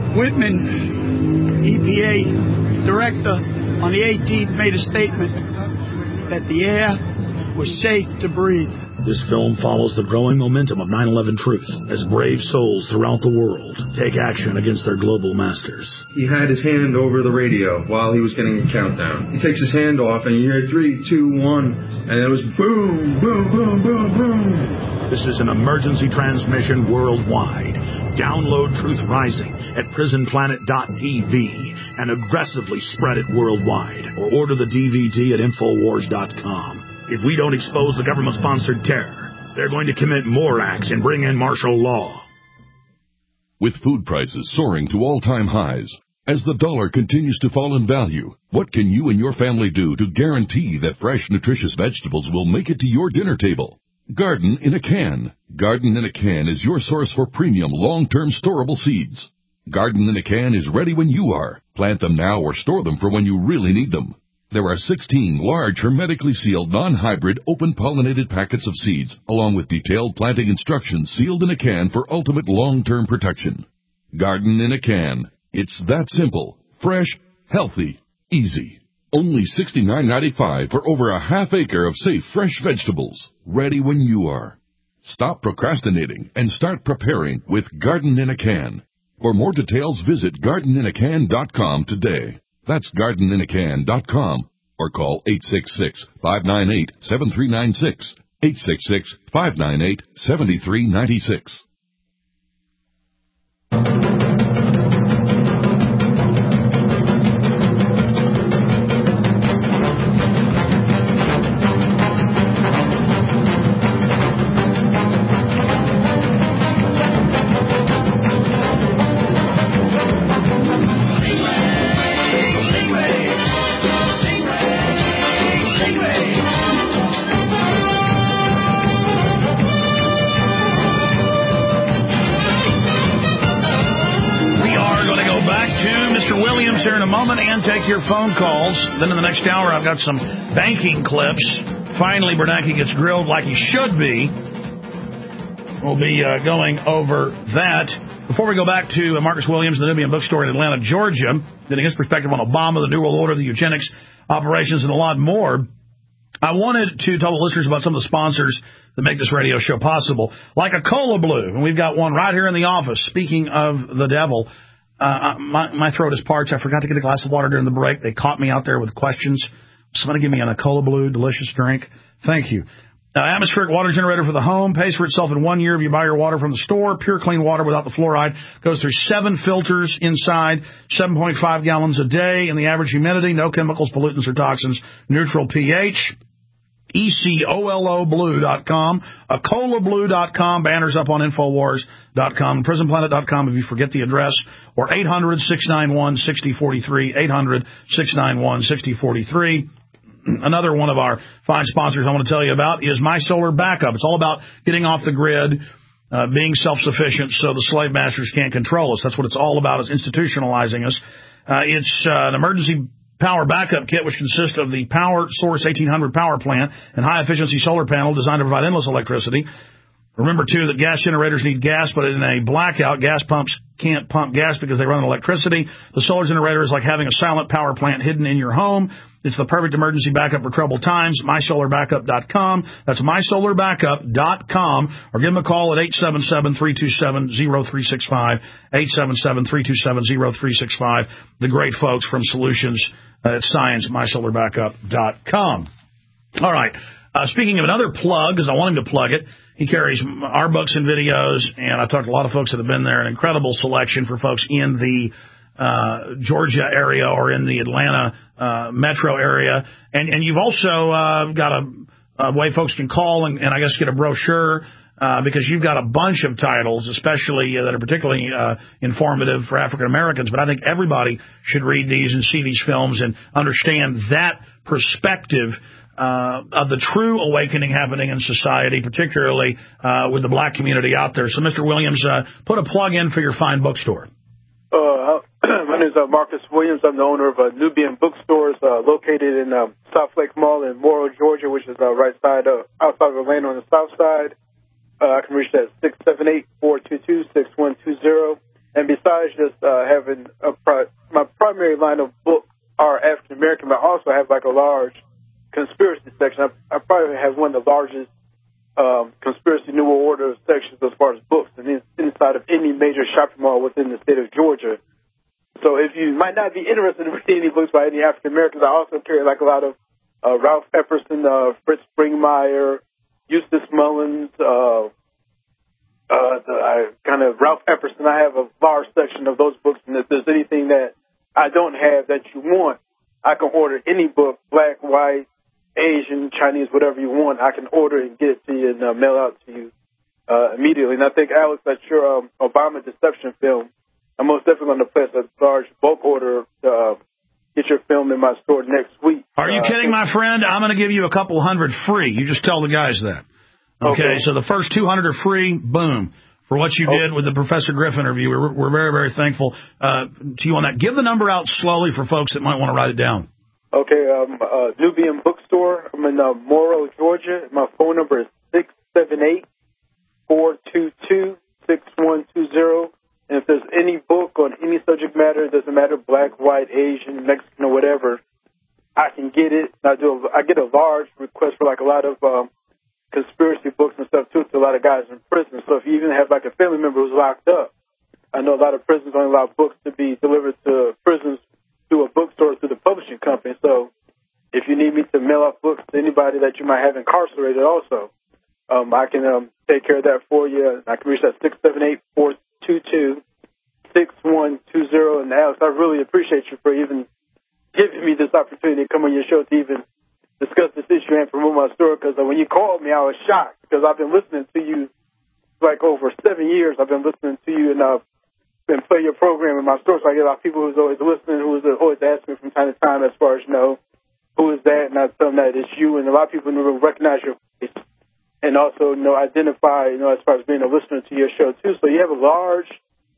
Speaker 24: Whitman, E P A director, on the eighteenth made a statement that the air was safe to breathe.
Speaker 23: This film follows the growing momentum of nine eleven truth as brave souls throughout the world take action against their global masters.
Speaker 25: He had his hand over the radio while he was getting a countdown. He takes his hand off and you hear three, two, one, and it was boom, boom, boom, boom, boom.
Speaker 23: This is an emergency transmission worldwide. Download Truth Rising at prison planet dot t v and aggressively spread it worldwide, or order the D V D at infowars dot com. If we don't expose the government-sponsored terror, they're going to commit more acts and bring in martial law.
Speaker 5: With food prices soaring to all-time highs, as the dollar continues to fall in value, what can you and your family do to guarantee that fresh, nutritious vegetables will make it to your dinner table? Garden in a Can. Garden in a Can is your source for premium, long-term storable seeds. Garden in a Can is ready when you are. Plant them now or store them for when you really need them. There are sixteen large, hermetically sealed, non-hybrid, open-pollinated packets of seeds, along with detailed planting instructions sealed in a can for ultimate long-term protection. Garden in a Can. It's that simple, fresh, healthy, easy. Only sixty-nine ninety-five for over a half acre of safe, fresh vegetables, ready when you are. Stop procrastinating and start preparing with Garden in a Can. For more details, visit garden in a can dot com today. That's garden in a can dot com, or call eight six six, five nine eight, seven three nine six, eight six six, five nine eight, seven three nine six.
Speaker 2: Here in a moment and take your phone calls. Then in the next hour, I've got some banking clips. Finally, Bernanke gets grilled like he should be. We'll be uh, going over that. Before we go back to uh, Marcus Williams, the Nubian Bookstore in Atlanta, Georgia, getting his perspective on Obama, the New World Order, the eugenics operations, and a lot more, I wanted to tell the listeners about some of the sponsors that make this radio show possible, like a Cola Blue. And we've got one right here in the office. Speaking of the devil, Uh, my, my throat is parched. I forgot to get a glass of water during the break. They caught me out there with questions. Somebody give me a Cola Blue, delicious drink. Thank you. Uh, atmospheric water generator for the home. Pays for itself in one year if you buy your water from the store. Pure, clean water without the fluoride. Goes through seven filters inside. seven point five gallons a day. And the average humidity. No chemicals, pollutants, or toxins. Neutral pH. E C O L O blue dot com, Ecola blue dot com, banners up on Infowars dot com, prison planet dot com if you forget the address, or eight hundred, six nine one, six zero four three, eight hundred, six nine one, six zero four three. Another one of our fine sponsors I want to tell you about is My Solar Backup. It's all about getting off the grid, uh, being self-sufficient so the slave masters can't control us. That's what it's all about, is institutionalizing us. Uh, it's uh, an emergency power backup kit, which consists of the Power Source eighteen hundred power plant and high-efficiency solar panel designed to provide endless electricity. Remember, too, that gas generators need gas, but in a blackout, gas pumps can't pump gas because they run on electricity. The solar generator is like having a silent power plant hidden in your home. It's the perfect emergency backup for troubled times. my solar backup dot com. That's my solar backup dot com. Or give them a call at eight seven seven, three two seven, zero three six five, eight seven seven, three two seven, zero three six five. The great folks from Solutions at Science, my solar backup dot com. All right. Uh, speaking of another plug, because I want him to plug it, he carries our books and videos, and I've talked to a lot of folks that have been there, an incredible selection for folks in the uh Georgia area or in the Atlanta uh metro area. And and you've also uh got a, a way folks can call and, and I guess get a brochure, uh because you've got a bunch of titles, especially uh, that are particularly uh informative for African Americans. But I think everybody should read these and see these films and understand that perspective uh of the true awakening happening in society, particularly uh with the black community out there. So, Mister Williams, uh put a plug in for your fine bookstore.
Speaker 7: Uh, my name is uh, Marcus Williams. I'm the owner of uh, Nubian Bookstores, uh, located in um, South Lake Mall in Morrow, Georgia, which is uh, right side of, outside of Atlanta on the south side. Uh, I can reach that at six seven eight, four two two, six one two zero. And besides just uh, having a pri- my primary line of books are African American, but I also have like a large conspiracy section. I, I probably have one of the largest um, conspiracy New World Order sections as far as books, and it's inside of any major shopping mall within the state of Georgia. So if you might not be interested in reading any books by any African Americans, I also carry like a lot of uh, Ralph Epperson, uh, Fritz Springmeier, Eustace Mullins, uh, uh, the, I kind of Ralph Epperson. I have a large section of those books, and if there's anything that I don't have that you want, I can order any book, black, white, Asian, Chinese, whatever you want. I can order and get it to you and uh, mail out to you uh, immediately. And I think, Alex, that's your um, Obama deception film. I'm most definitely going to place a large bulk order to uh, get your film in my store next week.
Speaker 2: Are you uh, kidding, my friend? I'm going to give you a couple hundred free. You just tell the guys that. Okay, okay. So the first two hundred are free. Boom. For what you did okay. with the Professor Griff interview. We're, we're very, very thankful uh, to you on that. Give the number out slowly for folks that might want to write it down.
Speaker 7: Okay, um, uh, Nubian Bookstore. I'm in uh, Morrow, Georgia. My phone number is six seven eight, four two two, six one two zero. And if there's any book on any subject matter, it doesn't matter, black, white, Asian, Mexican, or whatever, I can get it. I do. A, I get a large request for like a lot of um, conspiracy books and stuff too to a lot of guys in prison. So if you even have like a family member who's locked up, I know a lot of prisons only allow books to be delivered to prisons through a bookstore through the publishing company. So if you need me to mail out books to anybody that you might have incarcerated also, um, I can um, take care of that for you. I can reach that six seven eight, four two two, six one two zero. And Alex, I really appreciate you for even giving me this opportunity to come on your show to even discuss this issue and promote my store, because when you called me, I was shocked, because I've been listening to you like over seven years. I've been listening to you, and I've been playing your program in my store, so I get a lot of people who's always listening, who's always asking me from time to time as far as, you know, who is that, and I tell them that it's you, and a lot of people will recognize your face and also, you know, identify, you know, as far as being a listener to your show, too. So you have a large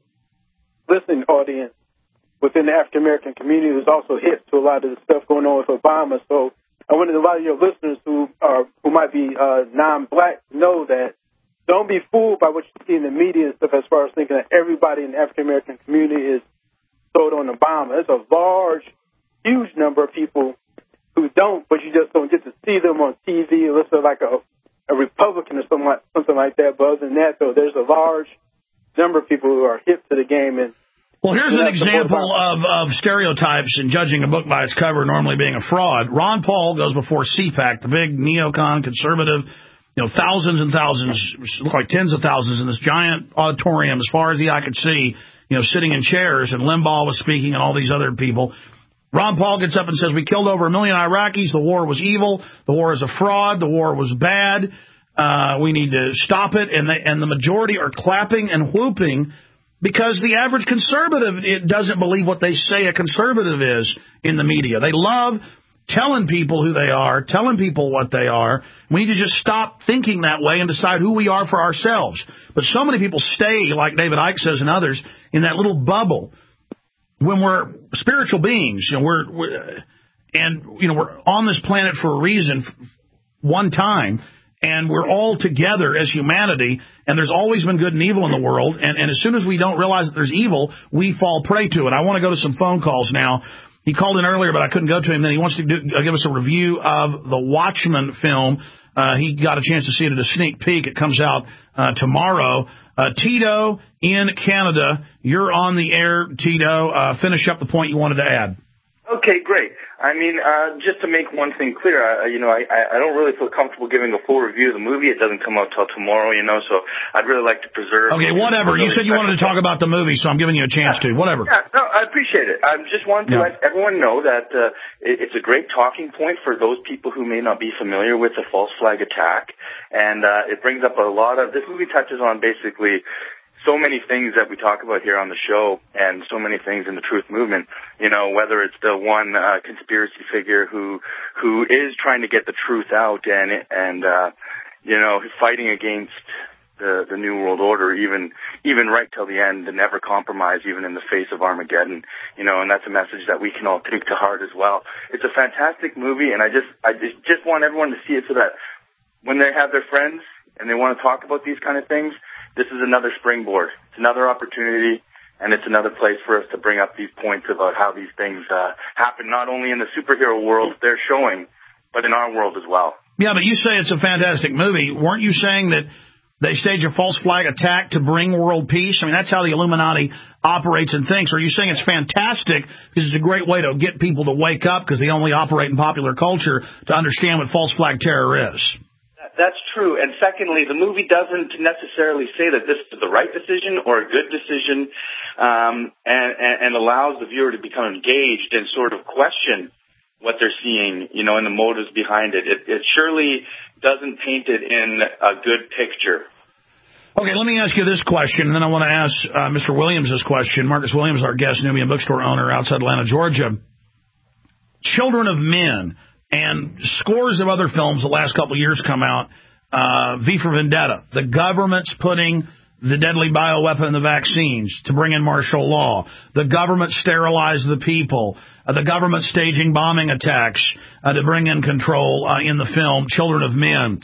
Speaker 7: listening audience within the African-American community who's also hip to a lot of the stuff going on with Obama. So I wanted a lot of your listeners who are who might be uh, non-black to know that don't be fooled by what you see in the media and stuff as far as thinking that everybody in the African-American community is sold on Obama. There's a large, huge number of people who don't, but you just don't get to see them on T V unless they're like a, a Republican or something like, something like that. But other than that, though, there's a large number of people who are hip to the game. And
Speaker 2: well, here's an example of, of stereotypes and judging a book by its cover normally being a fraud. Ron Paul goes before C PAC, the big neocon conservative, you know, thousands and thousands, look like tens of thousands in this giant auditorium as far as the eye could see, you know, sitting in chairs, and Limbaugh was speaking and all these other people. Ron Paul gets up and says, we killed over a million Iraqis. The war was evil. The war is a fraud. The war was bad. Uh, we need to stop it. And, they, and the majority are clapping and whooping because the average conservative it doesn't believe what they say a conservative is in the media. They love telling people who they are, telling people what they are. We need to just stop thinking that way and decide who we are for ourselves. But so many people stay, like David Icke says and others, in that little bubble. When we're spiritual beings, you know, we're, we're and you know we're on this planet for a reason, one time, and we're all together as humanity. And there's always been good and evil in the world. And, and as soon as we don't realize that there's evil, we fall prey to it. I want to go to some phone calls now. He called in earlier, but I couldn't go to him. Then he wants to do, uh, give us a review of the Watchmen film. Uh, he got a chance to see it at a sneak peek. It comes out uh, tomorrow. Uh, Tito in Canada, you're on the air, Tito. Uh, finish up the point you wanted to add.
Speaker 3: Okay, great. I mean, uh, just to make one thing clear, I, you know, I, I don't really feel comfortable giving a full review of the movie. It doesn't come out till tomorrow, you know, so I'd really like to preserve.
Speaker 2: Okay, whatever. You said you wanted to talk about the movie, so I'm giving you a chance
Speaker 3: yeah.
Speaker 2: to. Whatever.
Speaker 3: Yeah, no, I appreciate it. I just wanted to
Speaker 2: yeah.
Speaker 3: let everyone know that uh, it, it's a great talking point for those people who may not be familiar with the false flag attack, and uh, it brings up a lot of. This movie touches on basically so many things that we talk about here on the show and so many things in the truth movement, you know, whether it's the one uh, conspiracy figure who who is trying to get the truth out and, and uh, you know, fighting against the, the New World Order, even even right till the end, to never compromise, even in the face of Armageddon, you know, and that's a message that we can all take to heart as well. It's a fantastic movie, and I just I just, just want everyone to see it so that when they have their friends and they want to talk about these kind of things, this is another springboard. It's another opportunity, and it's another place for us to bring up these points about how these things uh, happen, not only in the superhero world they're showing, but in our world as well.
Speaker 2: Yeah, but you say it's a fantastic movie. Weren't you saying that they stage a false flag attack to bring world peace? I mean, that's how the Illuminati operates and thinks. Are you saying it's fantastic because it's a great way to get people to wake up because they only operate in popular culture to understand what false flag terror is?
Speaker 3: That's true. And secondly, the movie doesn't necessarily say that this is the right decision or a good decision, um, and, and, and allows the viewer to become engaged and sort of question what they're seeing, you know, and the motives behind it. It, it surely doesn't paint it in a good picture.
Speaker 2: Okay, let me ask you this question, and then I want to ask uh, Mister Williams this question. Marcus Williams, our guest, Nubian bookstore owner outside Atlanta, Georgia. Children of Men. And scores of other films the last couple of years come out. Uh, V for Vendetta. The government's putting the deadly bioweapon in the vaccines to bring in martial law. The government sterilized the people. Uh, the government staging bombing attacks uh, to bring in control uh, in the film Children of Men.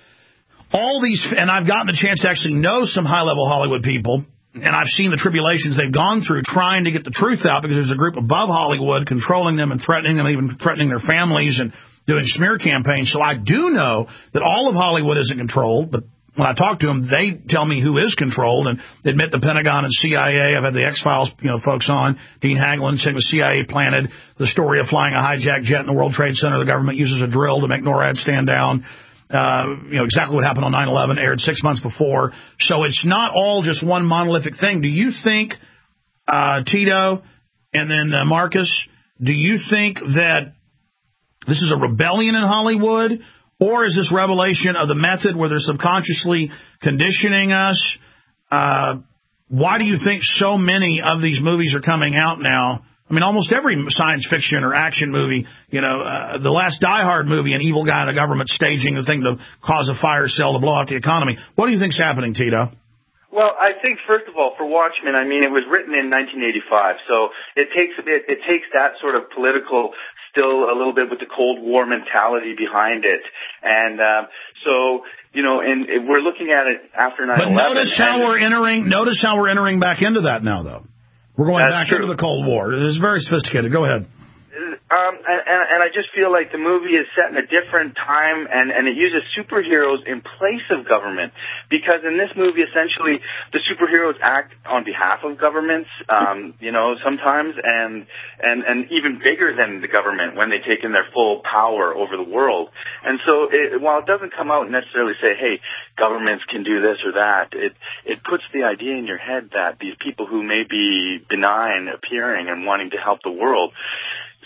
Speaker 2: All these, and I've gotten the chance to actually know some high-level Hollywood people, and I've seen the tribulations they've gone through trying to get the truth out because there's a group above Hollywood controlling them and threatening them, even threatening their families and doing smear campaigns. So I do know that all of Hollywood isn't controlled, but when I talk to them, they tell me who is controlled and admit the Pentagon and C I A. I've had the X-Files, you know, folks on, Dean Haglund saying the C I A planted the story of flying a hijacked jet in the World Trade Center. The government uses a drill to make NORAD stand down. Uh, you know, exactly what happened on nine eleven, aired six months before. So it's not all just one monolithic thing. Do you think, uh, Tito and then uh, Marcus, do you think that this is a rebellion in Hollywood, or is this revelation of the method where they're subconsciously conditioning us? Uh, why do you think so many of these movies are coming out now? I mean, almost every science fiction or action movie, you know, uh, the last Die Hard movie, an evil guy in the government staging the thing to cause a fire sale to blow out the economy. What do you think's happening, Tito?
Speaker 3: Well, I think, first of all, for Watchmen, I mean, it was written in nineteen eighty-five, so it takes it, it takes that sort of political, still a little bit with the Cold War mentality behind it. And um, so, you know, and we're looking at it after nine eleven.
Speaker 2: But notice how we're entering, notice how we're entering back into that now, though. We're going
Speaker 3: That's
Speaker 2: back
Speaker 3: true.
Speaker 2: into the Cold War. It is very sophisticated. Go ahead.
Speaker 3: Um, and, and I just feel like the movie is set in a different time, and, and it uses superheroes in place of government. Because in this movie, essentially, the superheroes act on behalf of governments, um, you know, sometimes, and, and, and even bigger than the government when they take in their full power over the world. And so it, while it doesn't come out and necessarily say, hey, governments can do this or that, it, it puts the idea in your head that these people who may be benign appearing and wanting to help the world,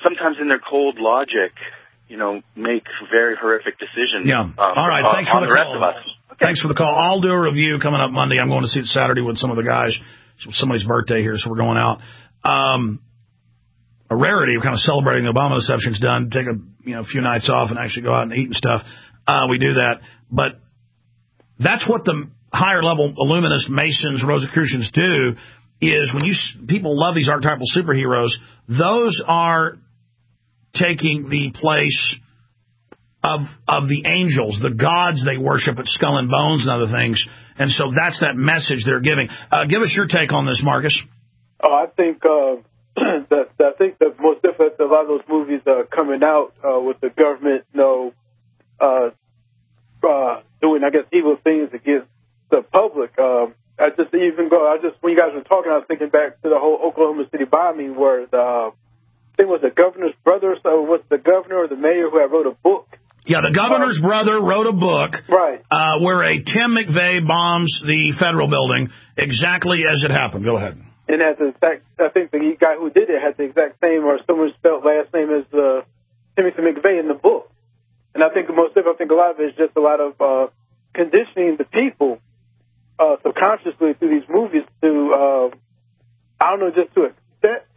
Speaker 3: sometimes in their cold logic, you know, make very horrific decisions.
Speaker 2: Yeah.
Speaker 3: Um,
Speaker 2: All right.
Speaker 3: Uh,
Speaker 2: Thanks for
Speaker 3: on
Speaker 2: the,
Speaker 3: the rest
Speaker 2: call.
Speaker 3: of us. Okay.
Speaker 2: Thanks for the call. I'll do a review coming up Monday. I'm going to see it Saturday with some of the guys. It's somebody's birthday here, so we're going out. Um, a rarity of kind of celebrating the Obama deception's done. Take a you know a few nights off and actually go out and eat and stuff. Uh, we do that. But that's what the higher level Illuminists, Masons, Rosicrucians do, is when you people love these archetypal superheroes, those are taking the place of of the angels, the gods they worship at Skull and Bones and other things. And so that's that message they're giving. Uh, give us your take on this, Marcus.
Speaker 7: Oh, I think uh, that, that I think that most definitely a lot of those movies are coming out uh, with the government, you know, uh, uh, doing, I guess, evil things against the public. Um, I just even go. I just when you guys were talking, I was thinking back to the whole Oklahoma City bombing, where the I think it was the governor's brother, so was the governor or the mayor who had wrote a book.
Speaker 2: Yeah, the governor's uh, brother wrote a book,
Speaker 7: right?
Speaker 2: Uh, where a Tim McVeigh bombs the federal building exactly as it happened. Go ahead.
Speaker 7: And has the exact, I think the guy who did it had the exact same or similar spelled last name as uh, Timothy McVeigh in the book. And I think most of it, I think a lot of it is just a lot of uh, conditioning the people uh, subconsciously through these movies to, uh, I don't know, just to accept.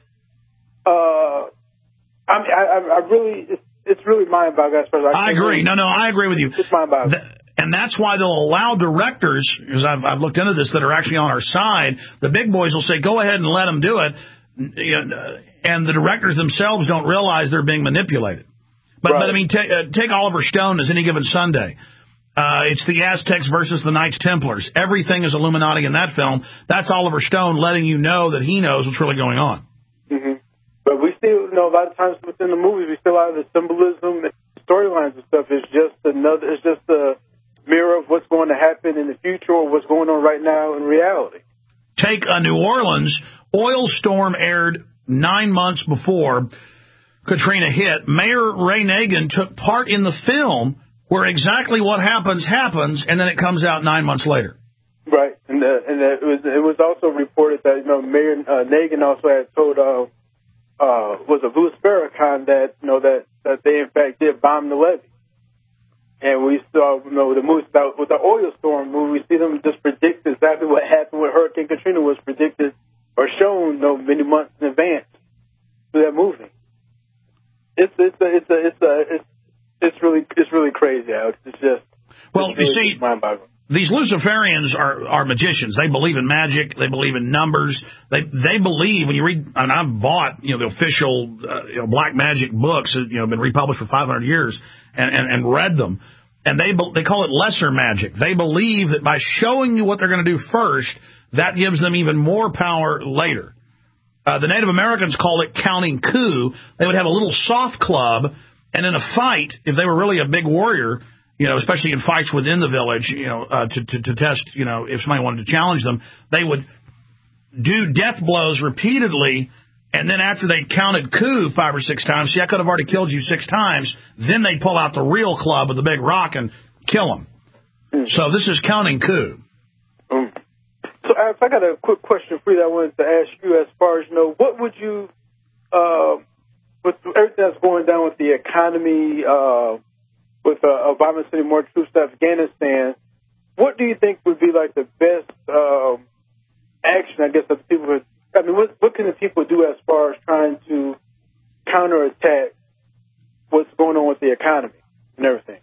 Speaker 7: Uh, I mean, I, I really, it's, it's really mind-boggling.
Speaker 2: I, I agree. No, no, I agree with you.
Speaker 7: It's mind-boggling.
Speaker 2: And that's why they'll allow directors, because I've, I've looked into this, that are actually on our side. The big boys will say, go ahead and let them do it. And the directors themselves don't realize they're being manipulated. But, right. but I mean, take, uh, take Oliver Stone as Any Given Sunday. Uh, it's the Aztecs versus the Knights Templars. Everything is Illuminati in that film. That's Oliver Stone letting you know that he knows what's really going on.
Speaker 7: Mm-hmm. But we still, you know, a lot of times within the movies, we still have the symbolism and storylines and stuff. It's just another, it's just a mirror of what's going to happen in the future or what's going on right now in reality.
Speaker 2: Take uh, New Orleans. Oil Storm aired nine months before Katrina hit. Mayor Ray Nagin took part in the film where exactly what happens happens, and then it comes out nine months later.
Speaker 7: Right, and uh, and uh, it was it was also reported that you know Mayor uh, Nagin also had told uh, uh, was it Louis Farrakhan that you know that, that they in fact did bomb the levee. And we saw, you know, the movies about with the oil storm movie, we see them just predict exactly what happened with Hurricane Katrina was predicted or shown, you know, many months in advance through that movie. It's it's a, it's a, it's a, it's it's really it's really crazy, Alex. It's just
Speaker 2: well,
Speaker 7: it's really,
Speaker 2: you see, mind-boggling. These Luciferians are, are magicians. They believe in magic. They believe in numbers. They they believe when you read. And I've bought you know the official uh, you know, black magic books that you know been republished for five hundred years and, and, and read them. And they they call it lesser magic. They believe that by showing you what they're going to do first, that gives them even more power later. Uh, the Native Americans call it counting coup. They would have a little soft club, and in a fight, if they were really a big warrior, you know, especially in fights within the village, you know, uh, to, to, to test, you know, if somebody wanted to challenge them, they would do death blows repeatedly, and then after they counted coup five or six times, see, I could have already killed you six times, then they'd pull out the real club with the big rock and kill them. Mm. So this is counting coup.
Speaker 7: Mm. So, Alex, I got a quick question for you that I wanted to ask you as far as, you know, what would you, uh, with everything that's going down with the economy, uh, with uh, Obama sending more troops to Afghanistan, what do you think would be like the best um, action, I guess, that the people would, I mean, what, what can the people do as far as trying to counterattack what's going on with the economy and everything?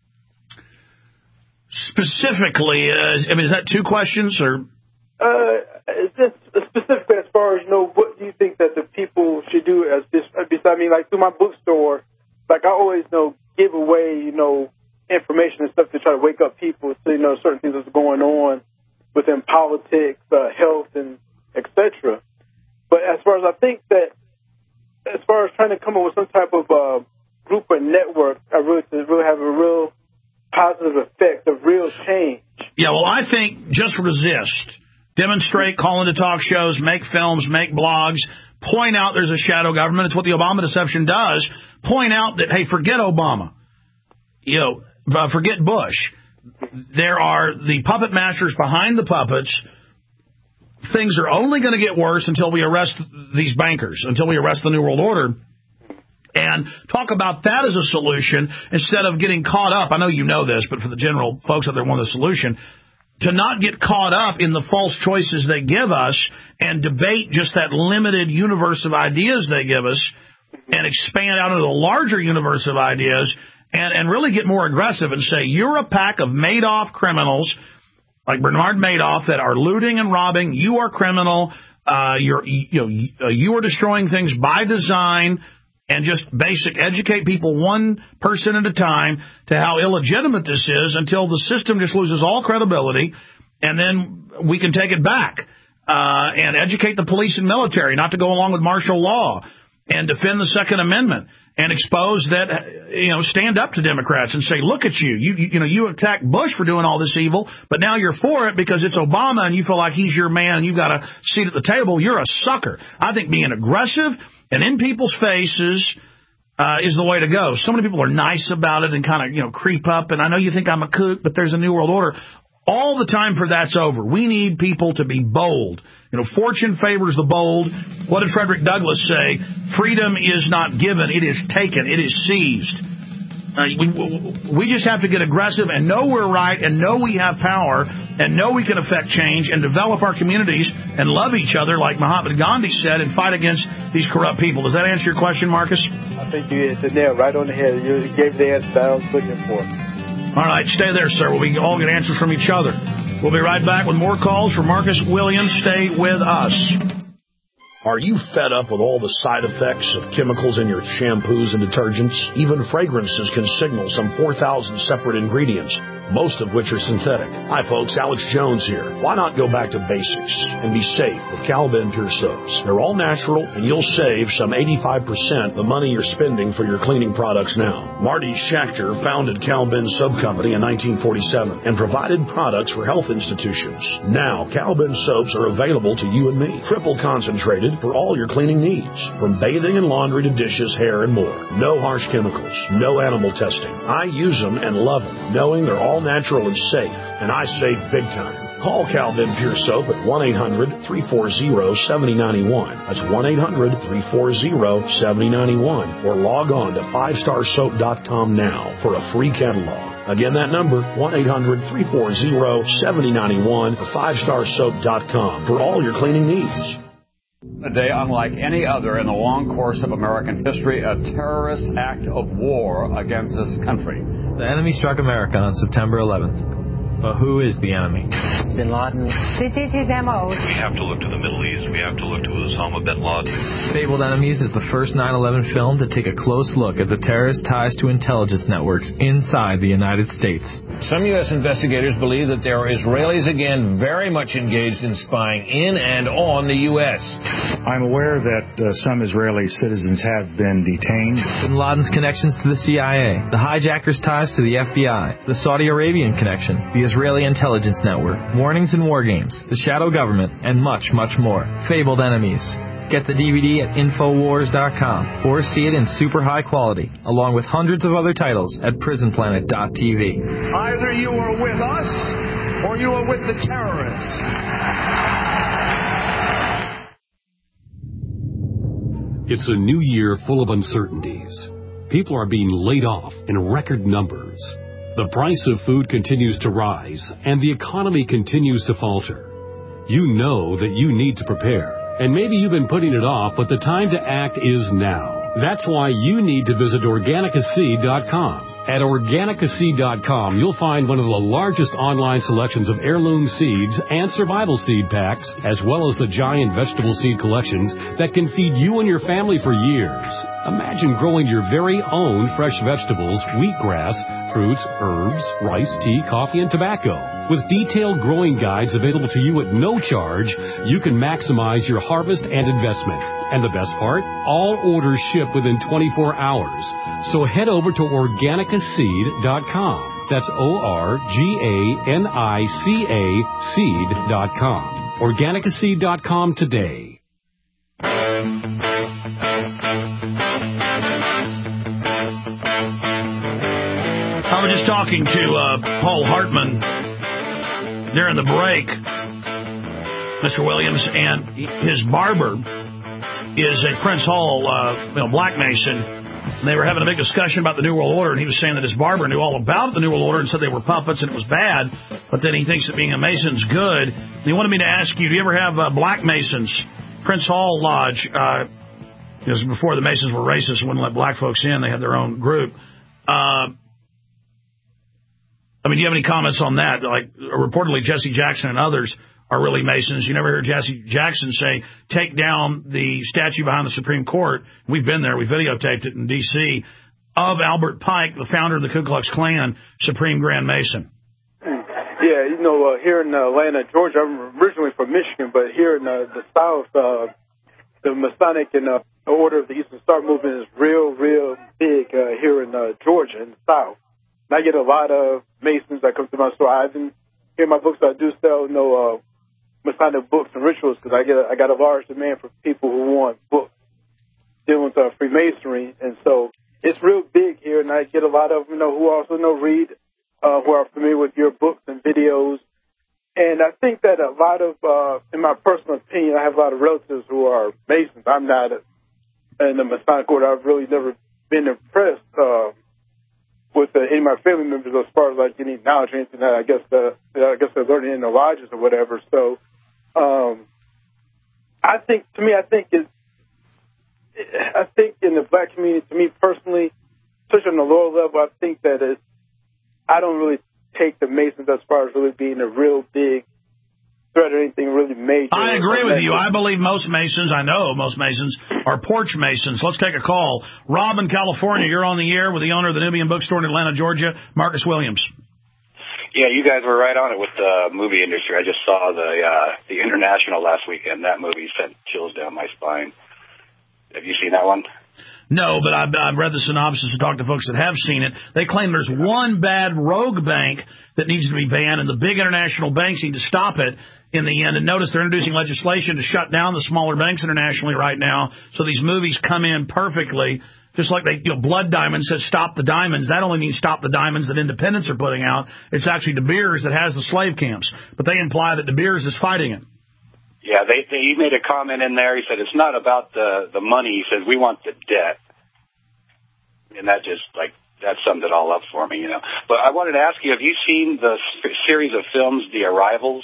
Speaker 2: Specifically, uh, I mean, is that two questions or?
Speaker 7: Uh, just specifically as far as, you know, what do you think that the people should do as this, I mean, like through my bookstore, like I always, you know, give away, you know, information and stuff to try to wake up people to, you know, certain things that's going on within politics, uh, health, and et cetera. But as far as I think that, as far as trying to come up with some type of uh, group or network, I really to really have a real positive effect of real change.
Speaker 2: Yeah, well, I think just resist. Demonstrate, call into talk shows, make films, make blogs, point out there's a shadow government. It's what the Obama deception does. Point out that, hey, forget Obama. You know, uh, forget Bush. There are the puppet masters behind the puppets. Things are only going to get worse until we arrest these bankers, until we arrest the New World Order. and talk about that as a solution instead of getting caught up. I know you know this, but for the general folks out there want the solution, to not get caught up in the false choices they give us and debate just that limited universe of ideas they give us and expand out into the larger universe of ideas and, and really get more aggressive and say, you're a pack of Madoff criminals like Bernard Madoff that are looting and robbing. You are criminal. Uh, you're, you know, you are destroying things by design. And just basic educate people one person at a time to how illegitimate this is until the system just loses all credibility, and then we can take it back uh, and educate the police and military not to go along with martial law and defend the Second Amendment and expose that, you know, stand up to Democrats and say, look at you. You, you, you know, you attacked Bush for doing all this evil, but now you're for it because it's Obama and you feel like he's your man and you've got a seat at the table. You're a sucker. I think being aggressive and in people's faces uh, is the way to go. So many people are nice about it and kind of, you know, creep up. And I know you think I'm a kook, but there's a new world order. All the time for that's over. We need people to be bold. You know, fortune favors the bold. What did Frederick Douglass say? Freedom is not given. It is taken. It is seized. Uh, we, we just have to get aggressive and know we're right and know we have power and know we can affect change and develop our communities and love each other like Mahatma Gandhi said and fight against these corrupt people. Does that answer your question, Marcus?
Speaker 7: I think you hit the nail right on the head. You gave the answer that I was looking for.
Speaker 2: All right, stay there, sir. We'll be all get answers from each other. We'll be right back with more calls from Marcus Williams. Stay with us.
Speaker 4: Are you fed up with all the side effects of chemicals in your shampoos and detergents? Even fragrances can signal some four thousand separate ingredients, most of which are synthetic. Hi, folks. Alex Jones here. Why not go back to basics and be safe with Cal-Ben Pure Soaps? They're all natural, and you'll save some eighty-five percent the money you're spending for your cleaning products now. Marty Schachter founded Cal-Ben Soap Company in nineteen forty-seven and provided products for health institutions. Now, Cal-Ben soaps are available to you and me, triple concentrated for all your cleaning needs, from bathing and laundry to dishes, hair, and more. No harsh chemicals, no animal testing. I use them and love them, knowing they're all natural and safe, and I save big time. Call Cal-Ben Pure Soap at one eight hundred, three four zero, seven zero nine one. That's one eight hundred, three four zero, seven zero nine one. Or log on to five star soap dot com now for a free catalog. Again, that number, one eight hundred, three four zero, seven zero nine one, or five star soap dot com for all your cleaning needs.
Speaker 6: A day unlike any other in the long course of American history, a terrorist act of war against this country.
Speaker 9: The enemy struck America on September eleventh. But who is the enemy?
Speaker 8: Bin Laden. This is his M O.
Speaker 10: We have to look to the Middle East. We have to look to Osama bin Laden.
Speaker 9: Fabled Enemies is the first nine eleven film to take a close look at the terrorist ties to intelligence networks inside the United States.
Speaker 12: Some U S investigators believe that there are Israelis again very much engaged in spying in and on the U S.
Speaker 13: I'm aware that uh, some Israeli citizens have been detained.
Speaker 9: Bin Laden's connections to the C I A, the hijackers' ties to the F B I, the Saudi Arabian connection, the Israeli intelligence network, warnings and war games, the shadow government, and much, much more. Fabled Enemies. Get the D V D at Infowars dot com or see it in super high quality, along with hundreds of other titles at Prison Planet dot T V.
Speaker 14: Either you are with us or you are with the terrorists.
Speaker 11: It's a new year full of uncertainties. People are being laid off in record numbers. The price of food continues to rise, and the economy continues to falter. You know that you need to prepare. And maybe you've been putting it off, but the time to act is now. That's why you need to visit Organica Seed dot com. At Organica Seed dot com, you'll find one of the largest online selections of heirloom seeds and survival seed packs, as well as the giant vegetable seed collections that can feed you and your family for years. Imagine growing your very own fresh vegetables, wheatgrass, fruits, herbs, rice, tea, coffee, and tobacco. With detailed growing guides available to you at no charge, you can maximize your harvest and investment. And the best part? All orders ship within twenty-four hours. So head over to Organica Seed dot com. That's O R G A N I C A Seed dot com. Organica Seed dot com today.
Speaker 2: I was just talking to uh, Paul Hartman during the break, Mister Williams, and his barber is a Prince Hall uh, you know, Black Mason And they were having a big discussion about the New World Order, and he was saying that his barber knew all about the New World Order and said they were puppets and it was bad, but then he thinks that being a Mason's good. And he wanted me to ask you, do you ever have uh, black Masons? Prince Hall Lodge, uh, because before the Masons were racist and wouldn't let black folks in, they had their own group. Uh, I mean, do you have any comments on that? Like, reportedly, Jesse Jackson and others are really Masons. You never heard Jesse Jackson say, take down the statue behind the Supreme Court. We've been there. We videotaped it in D C of Albert Pike, the founder of the Ku Klux Klan, Supreme Grand Mason.
Speaker 7: Yeah, you know, uh, here in Atlanta, Georgia, I'm originally from Michigan, but here in uh, the South, uh, the Masonic and uh, Order of the Eastern Star movement is real, real big uh, here in uh, Georgia, in the South. And I get a lot of Masons that come to my store. I even, here in my books, I do sell, you know, uh, Masonic books and rituals because I get a, I got a large demand for people who want books dealing with uh, Freemasonry, and so it's real big here. And I get a lot of you know who also know read, uh, who are familiar with your books and videos. And I think that a lot of, uh, in my personal opinion, I have a lot of relatives who are Masons. I'm not a, in the Masonic order. I've really never been impressed uh, with uh, any of my family members as far as like any knowledge or anything. That I guess uh, I guess they're learning in the lodges or whatever. So. Um, I think, to me, I think it, I think in the black community, to me personally, especially on the lower level, I think that it's, I don't really take the Masons as far as really being a real big threat or anything really major.
Speaker 2: I agree with you. I believe most Masons, I know most Masons, are porch Masons. Let's take a call. Rob in California, you're on the air with the owner of the Nubian Bookstore in Atlanta, Georgia, Marcus Williams.
Speaker 15: Yeah, you guys were right on it with the movie industry. I just saw the uh, the International last weekend. That movie sent chills down my spine. Have you seen that one?
Speaker 2: No, but I've, I've read the synopsis and talked to folks that have seen it. They claim there's one bad rogue bank that needs to be banned, and the big international banks need to stop it in the end. And notice they're introducing legislation to shut down the smaller banks internationally right now, so these movies come in perfectly. Just like they, you know, Blood Diamond says stop the diamonds. That only means stop the diamonds that independents are putting out. It's actually De Beers that has the slave camps. But they imply that De Beers is fighting it.
Speaker 15: Yeah, they, they, he made a comment in there. He said it's not about the, the money. He says we want the debt. And that just, like, that summed it all up for me, you know. But I wanted to ask you, have you seen the series of films, The Arrivals?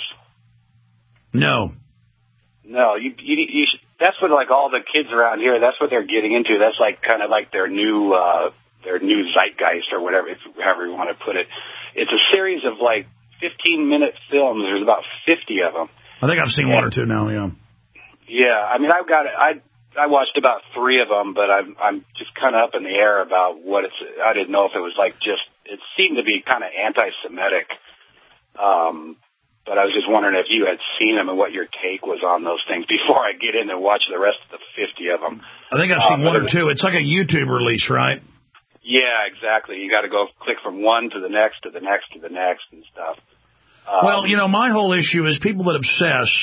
Speaker 2: No.
Speaker 15: No, you, you, you should, that's what like all the kids around here. That's what they're getting into. That's like kind of like their new uh, their new zeitgeist or whatever, if, however you want to put it. It's a series of like fifteen minute films. There's about fifty of them.
Speaker 2: I think I've seen and, one or two now. Yeah.
Speaker 15: Yeah, I mean, I've got I I watched about three of them, but I'm I'm just kind of up in the air about what it's. I didn't know if it was like just. It seemed to be kind of anti-Semitic. Um. But I was just wondering if you had seen them and what your take was on those things before I get in and watch the rest of the fifty of them.
Speaker 2: I think I've seen um, one or two. It's like a YouTube release, right?
Speaker 15: Yeah, exactly. You got to go click from one to the next to the next to the next and stuff. Um,
Speaker 2: well, you know, my whole issue is people that obsess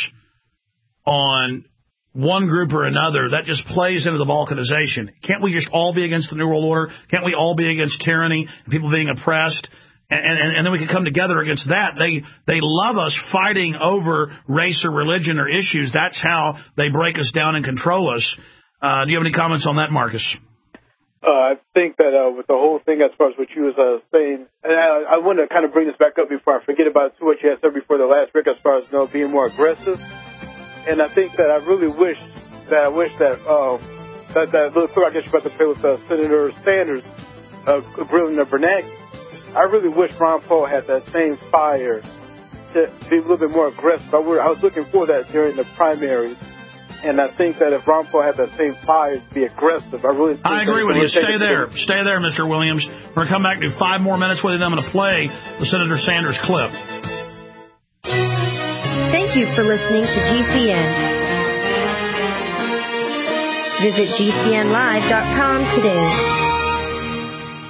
Speaker 2: on one group or another, that just plays into the balkanization. Can't we just all be against the New World Order? Can't we all be against tyranny and people being oppressed? And, and, and then we can come together against that. They they love us fighting over race or religion or issues. That's how they break us down and control us. Uh, do you have any comments on that, Marcus?
Speaker 7: Uh, I think that uh, with the whole thing as far as what you was uh, saying, and I, I want to kind of bring this back up before I forget about too, what you had said before the last break as far as you know, being more aggressive. And I think that I really wish that I wish that um, that, that little clip I guess you're about to play with uh, Senator Sanders uh, grilling the Bernanke. I really wish Ron Paul had that same fire to be a little bit more aggressive. I was looking for that during the primaries, and I think that if Ron Paul had that same fire to be aggressive, I really think
Speaker 2: I agree with you. Stay there. Stay there, Mister Williams. We're going to come back to five more minutes with you. I'm going to play the Senator Sanders clip.
Speaker 16: Thank you for listening to G C N. Visit G C N live dot com today.